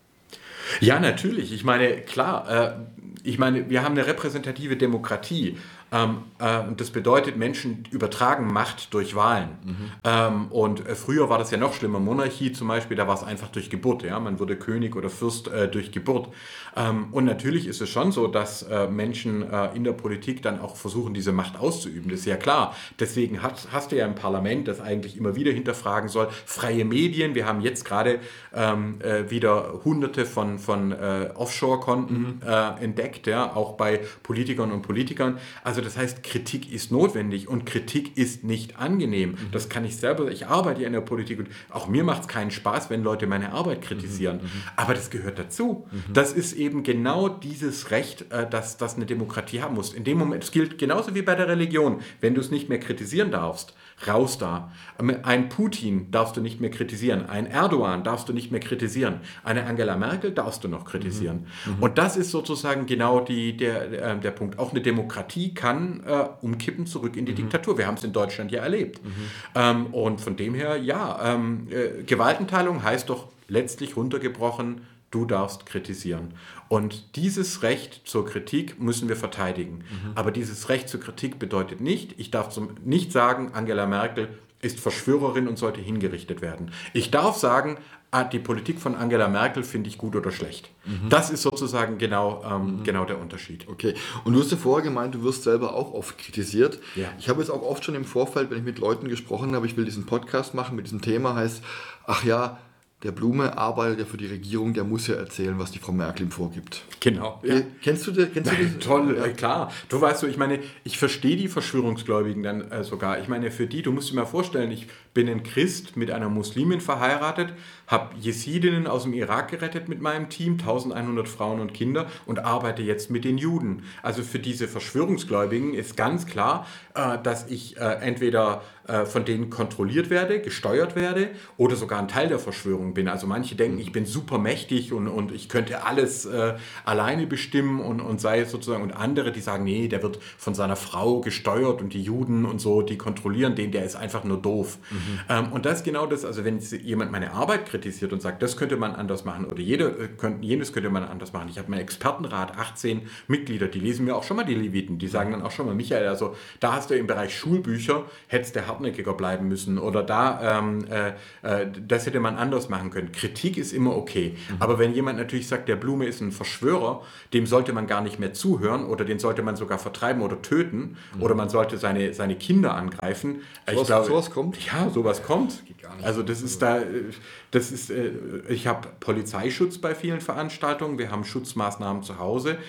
Ja, natürlich. Ich meine, klar, äh, ich meine, wir haben eine repräsentative Demokratie. Ähm, äh, und das bedeutet, Menschen übertragen Macht durch Wahlen. Mhm. Ähm, und äh, früher war das ja noch schlimmer. Monarchie zum Beispiel, da war es einfach durch Geburt. Ja? Man wurde König oder Fürst äh, durch Geburt. Ähm, und natürlich ist es schon so, dass äh, Menschen äh, in der Politik dann auch versuchen, diese Macht auszuüben. Das ist ja klar. Deswegen hast, hast du ja ein Parlament, das eigentlich immer wieder hinterfragen soll. Freie Medien. Wir haben jetzt gerade ähm, äh, wieder hunderte von, von äh, Offshore-Konten mhm. äh, entdeckt, ja? Auch bei Politikern und Politikern. Also das heißt, Kritik ist notwendig und Kritik ist nicht angenehm. Mhm. Das kann ich selber, ich arbeite ja in der Politik und auch mir macht es keinen Spaß, wenn Leute meine Arbeit kritisieren. Mhm. Aber das gehört dazu. Mhm. Das ist eben genau dieses Recht, das, das eine Demokratie haben muss. In dem Moment, es gilt genauso wie bei der Religion, wenn du es nicht mehr kritisieren darfst, raus da. Ein Putin darfst du nicht mehr kritisieren, ein Erdogan darfst du nicht mehr kritisieren, eine Angela Merkel darfst du noch kritisieren. Mhm. Mhm. Und das ist sozusagen genau die, der, der Punkt. Auch eine Demokratie kann äh, umkippen zurück in die mhm. Diktatur. Wir haben es in Deutschland ja erlebt. Mhm. Ähm, und von dem her, ja, ähm, äh, Gewaltenteilung heißt doch letztlich runtergebrochen, du darfst kritisieren. Und dieses Recht zur Kritik müssen wir verteidigen. Mhm. Aber dieses Recht zur Kritik bedeutet nicht, ich darf zum, nicht sagen, Angela Merkel ist Verschwörerin und sollte hingerichtet werden. Ich darf sagen, die Politik von Angela Merkel finde ich gut oder schlecht. Mhm. Das ist sozusagen genau, ähm, mhm. genau der Unterschied. Okay, und du hast ja vorher gemeint, du wirst selber auch oft kritisiert. Ja. Ich habe jetzt auch oft schon im Vorfeld, wenn ich mit Leuten gesprochen habe, ich will diesen Podcast machen mit diesem Thema, heißt, ach ja, der Blume arbeitet ja für die Regierung, der muss ja erzählen, was die Frau Merkel ihm vorgibt. Genau. Ja. Kennst du das? Kennst Nein, du das? toll, Ja. äh, klar. Du weißt so, ich meine, ich verstehe die Verschwörungsgläubigen dann äh, sogar. Ich meine, für die, du musst dir mal vorstellen, ich bin ein Christ mit einer Muslimin verheiratet, habe Jesidinnen aus dem Irak gerettet mit meinem Team, eintausendeinhundert Frauen und Kinder und arbeite jetzt mit den Juden. Also für diese Verschwörungsgläubigen ist ganz klar, äh, dass ich äh, entweder äh, von denen kontrolliert werde, gesteuert werde oder sogar ein Teil der Verschwörung bin. Also manche denken, ich bin super mächtig und, und ich könnte alles äh, alleine bestimmen und, und sei es sozusagen, und andere, die sagen, nee, der wird von seiner Frau gesteuert und die Juden und so, die kontrollieren den, der ist einfach nur doof. Mhm. Ähm, und das ist genau das, also wenn jemand meine Arbeit kritisiert und sagt, das könnte man anders machen oder jede, könnte, jenes könnte man anders machen. Ich habe meinen Expertenrat, achtzehn Mitglieder, die lesen mir auch schon mal die Leviten, die sagen dann auch schon mal, Michael, also da hast du im Bereich Schulbücher, hättest du hartnäckiger bleiben müssen oder da, ähm, äh, äh, das hätte man anders machen können. Kritik ist immer okay, mhm. aber wenn jemand natürlich sagt, der Blume ist ein Verschwörer, dem sollte man gar nicht mehr zuhören oder den sollte man sogar vertreiben oder töten mhm. oder man sollte seine, seine Kinder angreifen. So was, sowas kommt? Ja, sowas kommt. Also das ist da, das ist, ich habe Polizeischutz bei vielen Veranstaltungen, wir haben Schutzmaßnahmen zu Hause.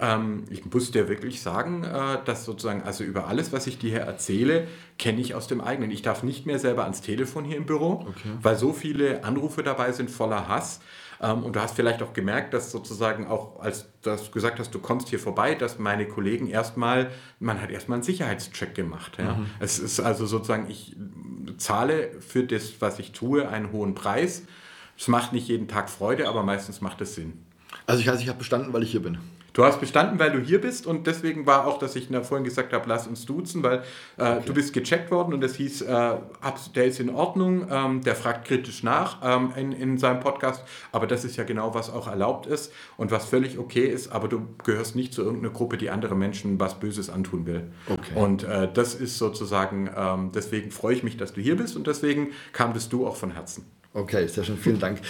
Ich muss dir wirklich sagen, dass sozusagen, also über alles, was ich dir hier erzähle, kenne ich aus dem eigenen. Ich darf nicht mehr selber ans Telefon hier im Büro, okay. weil so viele Anrufe dabei sind voller Hass. Und du hast vielleicht auch gemerkt, dass sozusagen auch, als du gesagt hast, du kommst hier vorbei, dass meine Kollegen erstmal, man hat erstmal einen Sicherheitscheck gemacht. Ja? Mhm. Es ist also sozusagen, ich zahle für das, was ich tue, einen hohen Preis. Es macht nicht jeden Tag Freude, aber meistens macht es Sinn. Also ich heiße, ich habe bestanden, weil ich hier bin. Du hast bestanden, weil du hier bist und deswegen war auch, dass ich vorhin gesagt habe, lass uns duzen, weil äh, okay. du bist gecheckt worden und es hieß, äh, der ist in Ordnung, ähm, der fragt kritisch nach ähm, in, in seinem Podcast, aber das ist ja genau, was auch erlaubt ist und was völlig okay ist, aber du gehörst nicht zu irgendeiner Gruppe, die anderen Menschen was Böses antun will. Okay. Und äh, das ist sozusagen, ähm, deswegen freue ich mich, dass du hier bist und deswegen kamst du auch von Herzen. Okay, sehr schön, vielen Dank.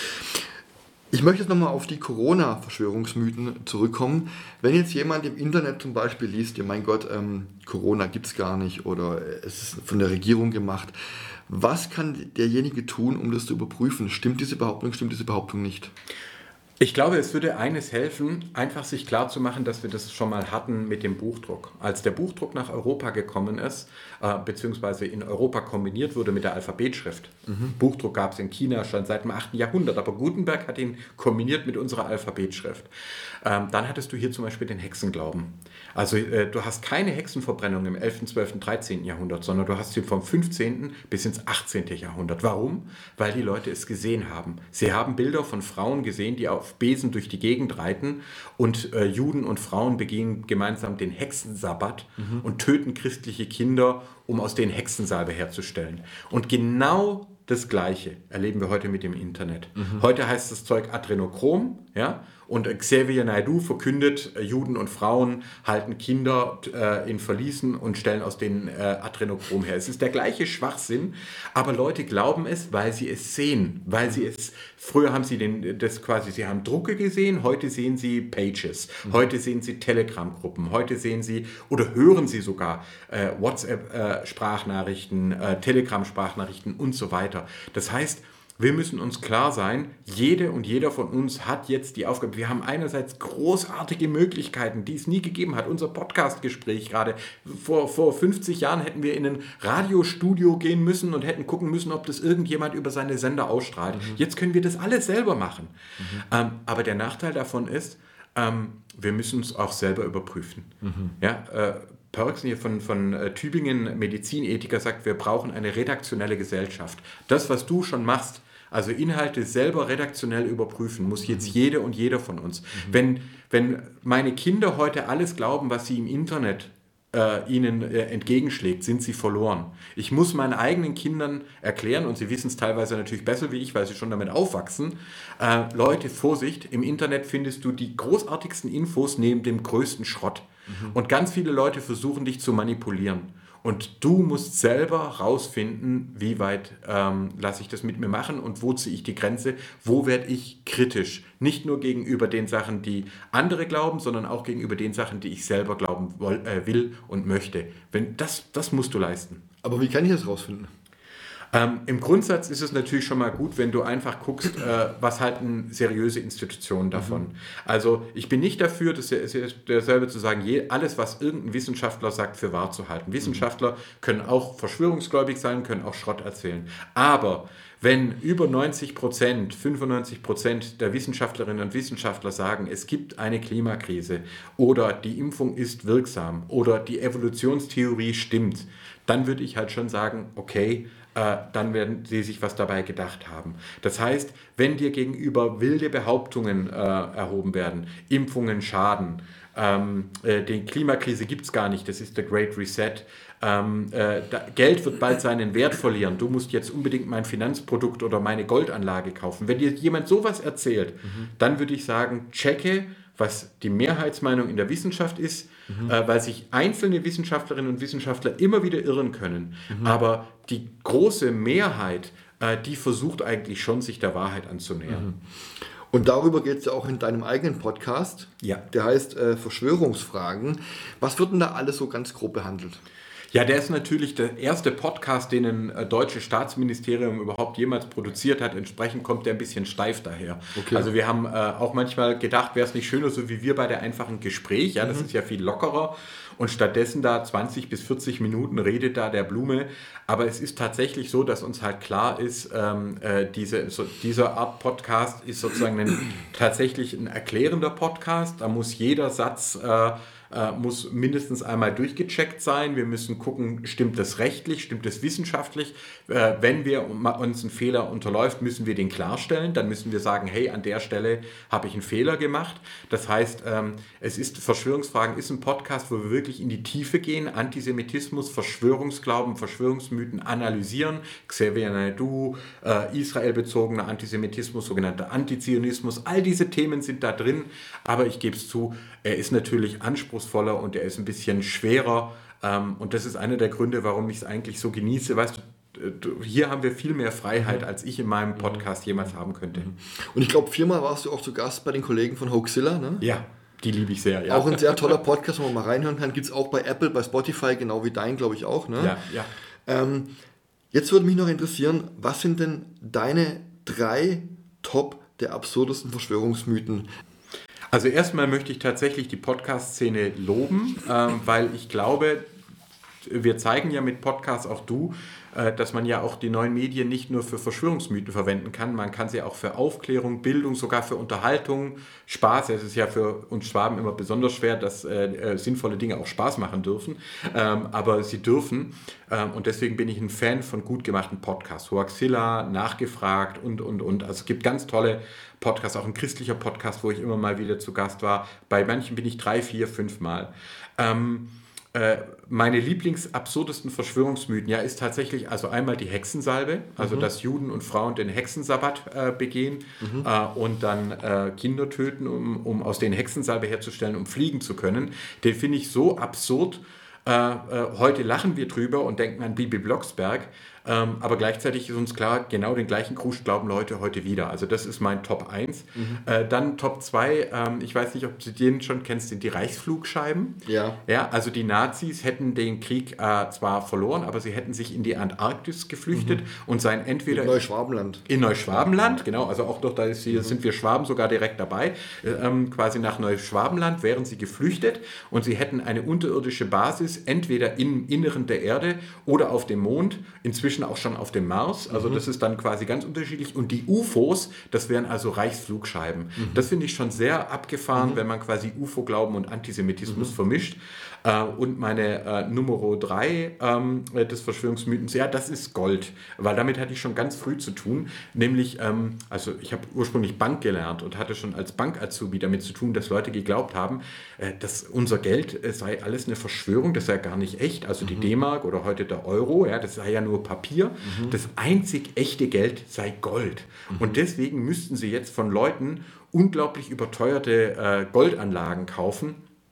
Ich möchte jetzt nochmal auf die Corona-Verschwörungsmythen zurückkommen. Wenn jetzt jemand im Internet zum Beispiel liest, ja mein Gott, ähm, Corona gibt es gar nicht oder es ist von der Regierung gemacht, was kann derjenige tun, um das zu überprüfen? Stimmt diese Behauptung, stimmt diese Behauptung nicht? Ich glaube, es würde eines helfen, einfach sich klarzumachen, dass wir das schon mal hatten mit dem Buchdruck. Als der Buchdruck nach Europa gekommen ist, äh, beziehungsweise in Europa kombiniert wurde mit der Alphabetschrift. Mhm. Buchdruck gab es in China schon seit dem achten Jahrhundert, aber Gutenberg hat ihn kombiniert mit unserer Alphabetschrift. Ähm, dann hattest du hier zum Beispiel den Hexenglauben. Also äh, du hast keine Hexenverbrennung im elften, zwölften, dreizehnten Jahrhundert, sondern du hast sie vom fünfzehnten bis ins achtzehnten Jahrhundert. Warum? Weil die Leute es gesehen haben. Sie haben Bilder von Frauen gesehen, die auf Besen durch die Gegend reiten und äh, Juden und Frauen begehen gemeinsam den Hexensabbat mhm. und töten christliche Kinder, um aus denen Hexensalbe herzustellen. Und genau das Gleiche erleben wir heute mit dem Internet. Mhm. Heute heißt das Zeug Adrenochrom, ja, und Xavier Naidoo verkündet, Juden und Frauen halten Kinder äh, in Verließen und stellen aus denen äh, Adrenochrom her. Es ist der gleiche Schwachsinn, aber Leute glauben es, weil sie es sehen, weil sie es, früher haben sie den, das quasi, sie haben Drucke gesehen, heute sehen sie Pages, mhm. heute sehen sie Telegram-Gruppen, heute sehen sie oder hören sie sogar äh, WhatsApp-Sprachnachrichten, äh, äh, Telegram-Sprachnachrichten und so weiter. Das heißt, wir müssen uns klar sein, jede und jeder von uns hat jetzt die Aufgabe, wir haben einerseits großartige Möglichkeiten, die es nie gegeben hat. Unser Podcast-Gespräch gerade, vor, vor fünfzig Jahren hätten wir in ein Radiostudio gehen müssen und hätten gucken müssen, ob das irgendjemand über seine Sender ausstrahlt. Mhm. Jetzt können wir das alles selber machen. Mhm. Ähm, aber der Nachteil davon ist, ähm, wir müssen es auch selber überprüfen. Mhm. Ja, äh, Pörksen hier von, von äh, Tübingen, Medizinethiker, sagt, wir brauchen eine redaktionelle Gesellschaft. Das, was du schon machst, also Inhalte selber redaktionell überprüfen, muss jetzt mhm. jede und jeder von uns. Mhm. Wenn, wenn meine Kinder heute alles glauben, was sie im Internet äh, ihnen äh, entgegenschlägt, sind sie verloren. Ich muss meinen eigenen Kindern erklären, und sie wissen es teilweise natürlich besser wie ich, weil sie schon damit aufwachsen, äh, Leute, Vorsicht, im Internet findest du die großartigsten Infos neben dem größten Schrott. Mhm. Und ganz viele Leute versuchen, dich zu manipulieren. Und du musst selber rausfinden, wie weit ähm, lasse ich das mit mir machen und wo ziehe ich die Grenze, wo werde ich kritisch. Nicht nur gegenüber den Sachen, die andere glauben, sondern auch gegenüber den Sachen, die ich selber glauben woll, äh, will und möchte. Wenn das, das musst du leisten. Aber wie kann ich das rausfinden? Ähm, Im Grundsatz ist es natürlich schon mal gut, wenn du einfach guckst, äh, was halten seriöse Institutionen davon. Mhm. Also ich bin nicht dafür, das ist dasselbe zu sagen, je, alles, was irgendein Wissenschaftler sagt, für wahr zu halten. Wissenschaftler mhm. können auch verschwörungsgläubig sein, können auch Schrott erzählen. Aber wenn über neunzig Prozent, fünfundneunzig Prozent der Wissenschaftlerinnen und Wissenschaftler sagen, es gibt eine Klimakrise oder die Impfung ist wirksam oder die Evolutionstheorie stimmt, dann würde ich halt schon sagen, okay, äh, dann werden sie sich was dabei gedacht haben. Das heißt, wenn dir gegenüber wilde Behauptungen äh, erhoben werden, Impfungen schaden, ähm, äh, die Klimakrise gibt es gar nicht, das ist der Great Reset, ähm, äh, da, Geld wird bald seinen Wert verlieren, du musst jetzt unbedingt mein Finanzprodukt oder meine Goldanlage kaufen. Wenn dir jemand sowas erzählt, mhm. dann würde ich sagen, checke, was die Mehrheitsmeinung in der Wissenschaft ist, mhm. äh, weil sich einzelne Wissenschaftlerinnen und Wissenschaftler immer wieder irren können. Mhm. Aber die große Mehrheit, äh, die versucht eigentlich schon, sich der Wahrheit anzunähern. Mhm. Und darüber geht es ja auch in deinem eigenen Podcast. Ja. Der heißt äh, Verschwörungsfragen. Was wird denn da alles so ganz grob behandelt? Ja, der ist natürlich der erste Podcast, den ein äh, deutsches Staatsministerium überhaupt jemals produziert hat. Entsprechend kommt der ein bisschen steif daher. Okay. Also wir haben äh, auch manchmal gedacht, wäre es nicht schöner, so wie wir bei der einfachen Gespräch. Ja, das mhm. ist ja viel lockerer. Und stattdessen da zwanzig bis vierzig Minuten redet da der Blume. Aber es ist tatsächlich so, dass uns halt klar ist, ähm, äh, diese, so, dieser Art Podcast ist sozusagen ein, tatsächlich ein erklärender Podcast. Da muss jeder Satz äh, äh, muss mindestens einmal durchgecheckt sein. Wir müssen gucken, stimmt das rechtlich, stimmt das wissenschaftlich. Äh, wenn wir uns ein Fehler unterläuft, müssen wir den klarstellen. Dann müssen wir sagen, hey, an der Stelle habe ich einen Fehler gemacht. Das heißt, ähm, es ist Verschwörungsfragen ist ein Podcast, wo wir wirklich in die Tiefe gehen, Antisemitismus, Verschwörungsglauben, Verschwörungsmythen analysieren, Xavier Naidoo, äh, israelbezogener Antisemitismus, sogenannter Antizionismus, all diese Themen sind da drin, aber ich gebe es zu, er ist natürlich anspruchsvoller und er ist ein bisschen schwerer ähm, und das ist einer der Gründe, warum ich es eigentlich so genieße, weißt du, hier haben wir viel mehr Freiheit, mhm. als ich in meinem Podcast jemals haben könnte. Und ich glaube, viermal warst du auch zu Gast bei den Kollegen von Hoaxilla, ne? Ja. Die liebe ich sehr, ja. Auch ein sehr toller Podcast, wo man mal reinhören kann. Gibt es auch bei Apple, bei Spotify, genau wie dein, glaube ich auch. Ne? Ja, ja. Ähm, jetzt würde mich noch interessieren, was sind denn deine drei Top der absurdesten Verschwörungsmythen? Also erstmal möchte ich tatsächlich die Podcast-Szene loben, ähm, weil ich glaube, wir zeigen ja mit Podcasts, auch du, dass man ja auch die neuen Medien nicht nur für Verschwörungsmythen verwenden kann, man kann sie auch für Aufklärung, Bildung, sogar für Unterhaltung, Spaß. Es ist ja für uns Schwaben immer besonders schwer, dass äh, sinnvolle Dinge auch Spaß machen dürfen, ähm, aber sie dürfen ähm, und deswegen bin ich ein Fan von gut gemachten Podcasts. Hoaxilla, Nachgefragt und, und, und. Also es gibt ganz tolle Podcasts, auch ein christlicher Podcast, wo ich immer mal wieder zu Gast war. Bei manchen bin ich drei, vier, fünf Mal. Ähm, Meine lieblingsabsurdesten Verschwörungsmythen ja, ist tatsächlich also einmal die Hexensalbe, also mhm. dass Juden und Frauen den Hexensabbat äh, begehen mhm. äh, und dann äh, Kinder töten, um, um aus denen Hexensalbe herzustellen, um fliegen zu können. Den finde ich so absurd. Äh, äh, heute lachen wir drüber und denken an Bibi Blocksberg, ähm, aber gleichzeitig ist uns klar, genau den gleichen Kruse glauben Leute heute wieder. Also das ist mein Top eins. Mhm. Äh, dann Top zwei, ähm, ich weiß nicht, ob du den schon kennst, sind die Reichsflugscheiben. Ja. Ja, also die Nazis hätten den Krieg äh, zwar verloren, aber sie hätten sich in die Antarktis geflüchtet mhm. und seien entweder... In Neuschwabenland. In Neuschwabenland, genau, also auch doch, da ist hier, mhm. sind wir Schwaben sogar direkt dabei, ähm, quasi nach Neuschwabenland wären sie geflüchtet und sie hätten eine unterirdische Basis, entweder im Inneren der Erde oder auf dem Mond, inzwischen auch schon auf dem Mars, also mhm. das ist dann quasi ganz unterschiedlich und die U F Os, das wären also Reichsflugscheiben. Mhm. Das finde ich schon sehr abgefahren, mhm. wenn man quasi U F O-Glauben und Antisemitismus mhm. vermischt. Äh, und meine äh, Nummer drei ähm, des Verschwörungsmythens, ja, das ist Gold, weil damit hatte ich schon ganz früh zu tun, nämlich, ähm, also ich habe ursprünglich Bank gelernt und hatte schon als Bank-Azubi damit zu tun, dass Leute geglaubt haben, äh, dass unser Geld äh, sei alles eine Verschwörung, das sei gar nicht echt, also die mhm. D-Mark oder heute der Euro, ja, das sei ja nur Papier, mhm. das einzig echte Geld sei Gold. Mhm. Und deswegen müssten sie jetzt von Leuten unglaublich überteuerte äh, Goldanlagen kaufen,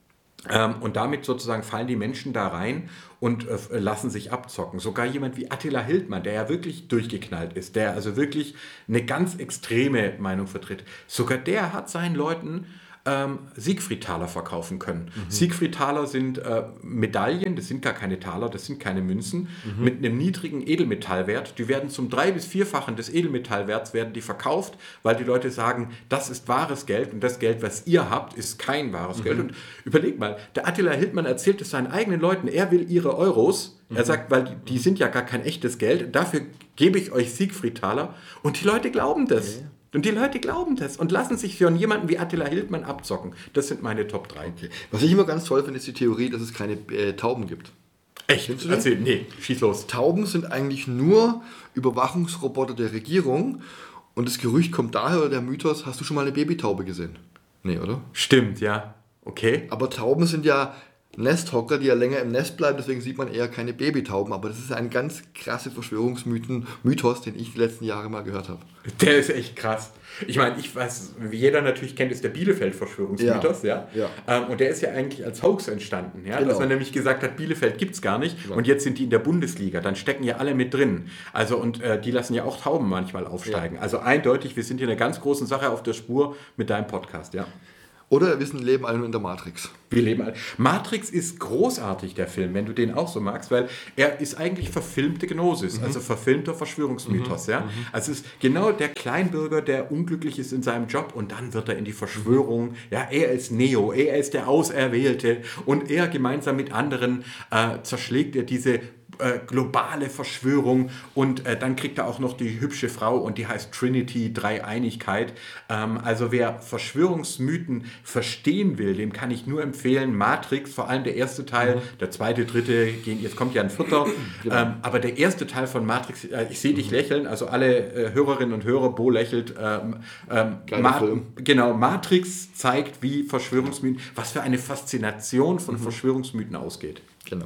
Ähm, und damit sozusagen fallen die Menschen da rein und äh, lassen sich abzocken. Sogar jemand wie Attila Hildmann, der ja wirklich durchgeknallt ist, der also wirklich eine ganz extreme Meinung vertritt, sogar der hat seinen Leuten ähm, Siegfried-Taler verkaufen können. Mhm. Siegfried-Taler sind äh, Medaillen, das sind gar keine Taler, das sind keine Münzen, mhm. mit einem niedrigen Edelmetallwert. Die werden zum drei- bis vierfachen des Edelmetallwerts werden die verkauft, weil die Leute sagen, das ist wahres Geld und das Geld, was ihr habt, ist kein wahres mhm. Geld. Und überleg mal, der Attila Hildmann erzählt es seinen eigenen Leuten, er will ihre Euros. Mhm. Er sagt, weil die, die sind ja gar kein echtes Geld, dafür gebe ich euch Siegfried-Taler. Und die Leute glauben das. Ja. Und die Leute glauben das und lassen sich für jemanden wie Attila Hildmann abzocken. Das sind meine Top drei. Okay. Was ich immer ganz toll finde, ist die Theorie, dass es keine äh, Tauben gibt. Echt? Findest du das? Erzähl, nee, schieß los. Tauben sind eigentlich nur Überwachungsroboter der Regierung. Und das Gerücht kommt daher, oder der Mythos, hast du schon mal eine Babytaube gesehen? Nee, oder? Stimmt, ja. Okay. Aber Tauben sind ja Nesthocker, die ja länger im Nest bleiben, deswegen sieht man eher keine Babytauben. Aber das ist ein ganz krasser Verschwörungsmythos, den ich die letzten Jahre mal gehört habe. Der ist echt krass. Ich meine, ich weiß, wie jeder natürlich kennt, ist der Bielefeld-Verschwörungsmythos, ja. ja? ja. Ähm, und der ist ja eigentlich als Hoax entstanden, ja. Genau. Dass man nämlich gesagt hat, Bielefeld gibt es gar nicht genau. und jetzt sind die in der Bundesliga, dann stecken ja alle mit drin. Also und äh, die lassen ja auch Tauben manchmal aufsteigen. Ja. Also eindeutig, wir sind hier in einer ganz großen Sache auf der Spur mit deinem Podcast, ja. Oder wir wissen, leben alle nur in der Matrix. Wir leben alle. Matrix ist großartig, der Film, wenn du den auch so magst, weil er ist eigentlich verfilmte Gnosis, mhm. also verfilmter Verschwörungsmythos. Mhm. Ja? Also es ist genau der Kleinbürger, der unglücklich ist in seinem Job und dann wird er in die Verschwörung. Ja, er ist Neo, er ist der Auserwählte und er gemeinsam mit anderen äh, zerschlägt er diese Äh, globale Verschwörung und äh, dann kriegt er auch noch die hübsche Frau und die heißt Trinity, Dreieinigkeit. Ähm, also wer Verschwörungsmythen verstehen will, dem kann ich nur empfehlen, Matrix, vor allem der erste Teil, mhm. der zweite, dritte, gehen, jetzt kommt ja ein vierter, genau. ähm, aber der erste Teil von Matrix, äh, ich sehe dich lächeln, also alle äh, Hörerinnen und Hörer, Bo lächelt, ähm, ähm, Ma- genau, Matrix zeigt, wie Verschwörungsmythen, was für eine Faszination von mhm. Verschwörungsmythen ausgeht. Genau.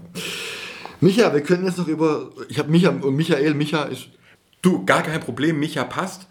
Micha, wir können jetzt noch über, ich habe Micha und Michael, Micha ist... Du, gar kein Problem, Micha passt.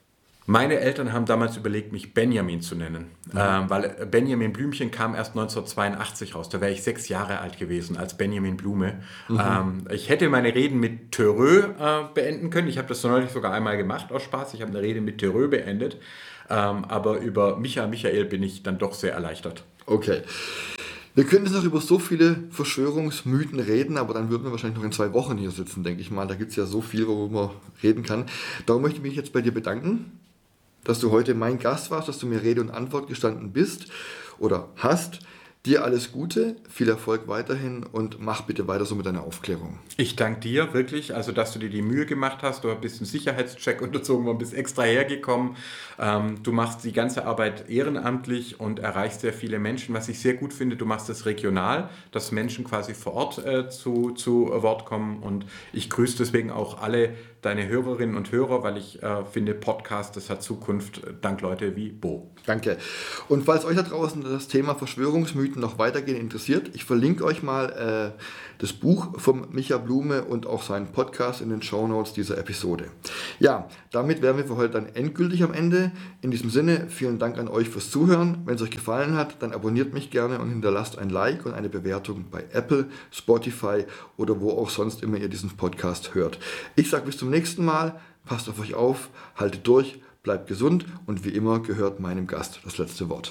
Meine Eltern haben damals überlegt, mich Benjamin zu nennen, mhm. ähm, weil Benjamin Blümchen kam erst neunzehnhundertzweiundachtzig raus, da wäre ich sechs Jahre alt gewesen als Benjamin Blume. Mhm. Ähm, ich hätte meine Reden mit Thörö äh, beenden können, ich habe das neulich sogar einmal gemacht, aus Spaß, ich habe eine Rede mit Thörö beendet, ähm, aber über Micha, Michael bin ich dann doch sehr erleichtert. Okay. Wir können jetzt noch über so viele Verschwörungsmythen reden, aber dann würden wir wahrscheinlich noch in zwei Wochen hier sitzen, denke ich mal. Da gibt es ja so viel, worüber man reden kann. Darum möchte ich mich jetzt bei dir bedanken, dass du heute mein Gast warst, dass du mir Rede und Antwort gestanden bist oder hast. Dir alles Gute, viel Erfolg weiterhin und mach bitte weiter so mit deiner Aufklärung. Ich danke dir wirklich, also dass du dir die Mühe gemacht hast, du bist einen Sicherheitscheck unterzogen und bist extra hergekommen. Ähm, du machst die ganze Arbeit ehrenamtlich und erreichst sehr viele Menschen. Was ich sehr gut finde, du machst das regional, dass Menschen quasi vor Ort äh, zu, zu Wort kommen und ich grüße deswegen auch alle deine Hörerinnen und Hörer, weil ich äh, finde, Podcast, das hat Zukunft, dank Leute wie Bo. Danke. Und falls euch da draußen das Thema Verschwörungsmythen noch weitergehend interessiert, ich verlinke euch mal äh, das Buch von Micha Blume und auch seinen Podcast in den Shownotes dieser Episode. Ja, damit wären wir für heute dann endgültig am Ende. In diesem Sinne, vielen Dank an euch fürs Zuhören. Wenn es euch gefallen hat, dann abonniert mich gerne und hinterlasst ein Like und eine Bewertung bei Apple, Spotify oder wo auch sonst immer ihr diesen Podcast hört. Ich sage bis zum nächsten Mal, passt auf euch auf, haltet durch, bleibt gesund und wie immer gehört meinem Gast das letzte Wort.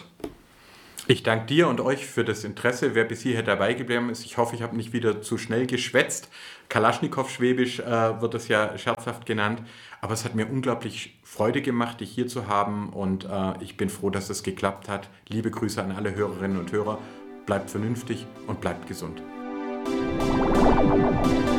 Ich danke dir und euch für das Interesse, wer bis hierher dabei geblieben ist. Ich hoffe, ich habe nicht wieder zu schnell geschwätzt. Kalaschnikow-Schwäbisch äh, wird das ja scherzhaft genannt. Aber es hat mir unglaublich Freude gemacht, dich hier zu haben. Und äh, ich bin froh, dass es geklappt hat. Liebe Grüße an alle Hörerinnen und Hörer. Bleibt vernünftig und bleibt gesund.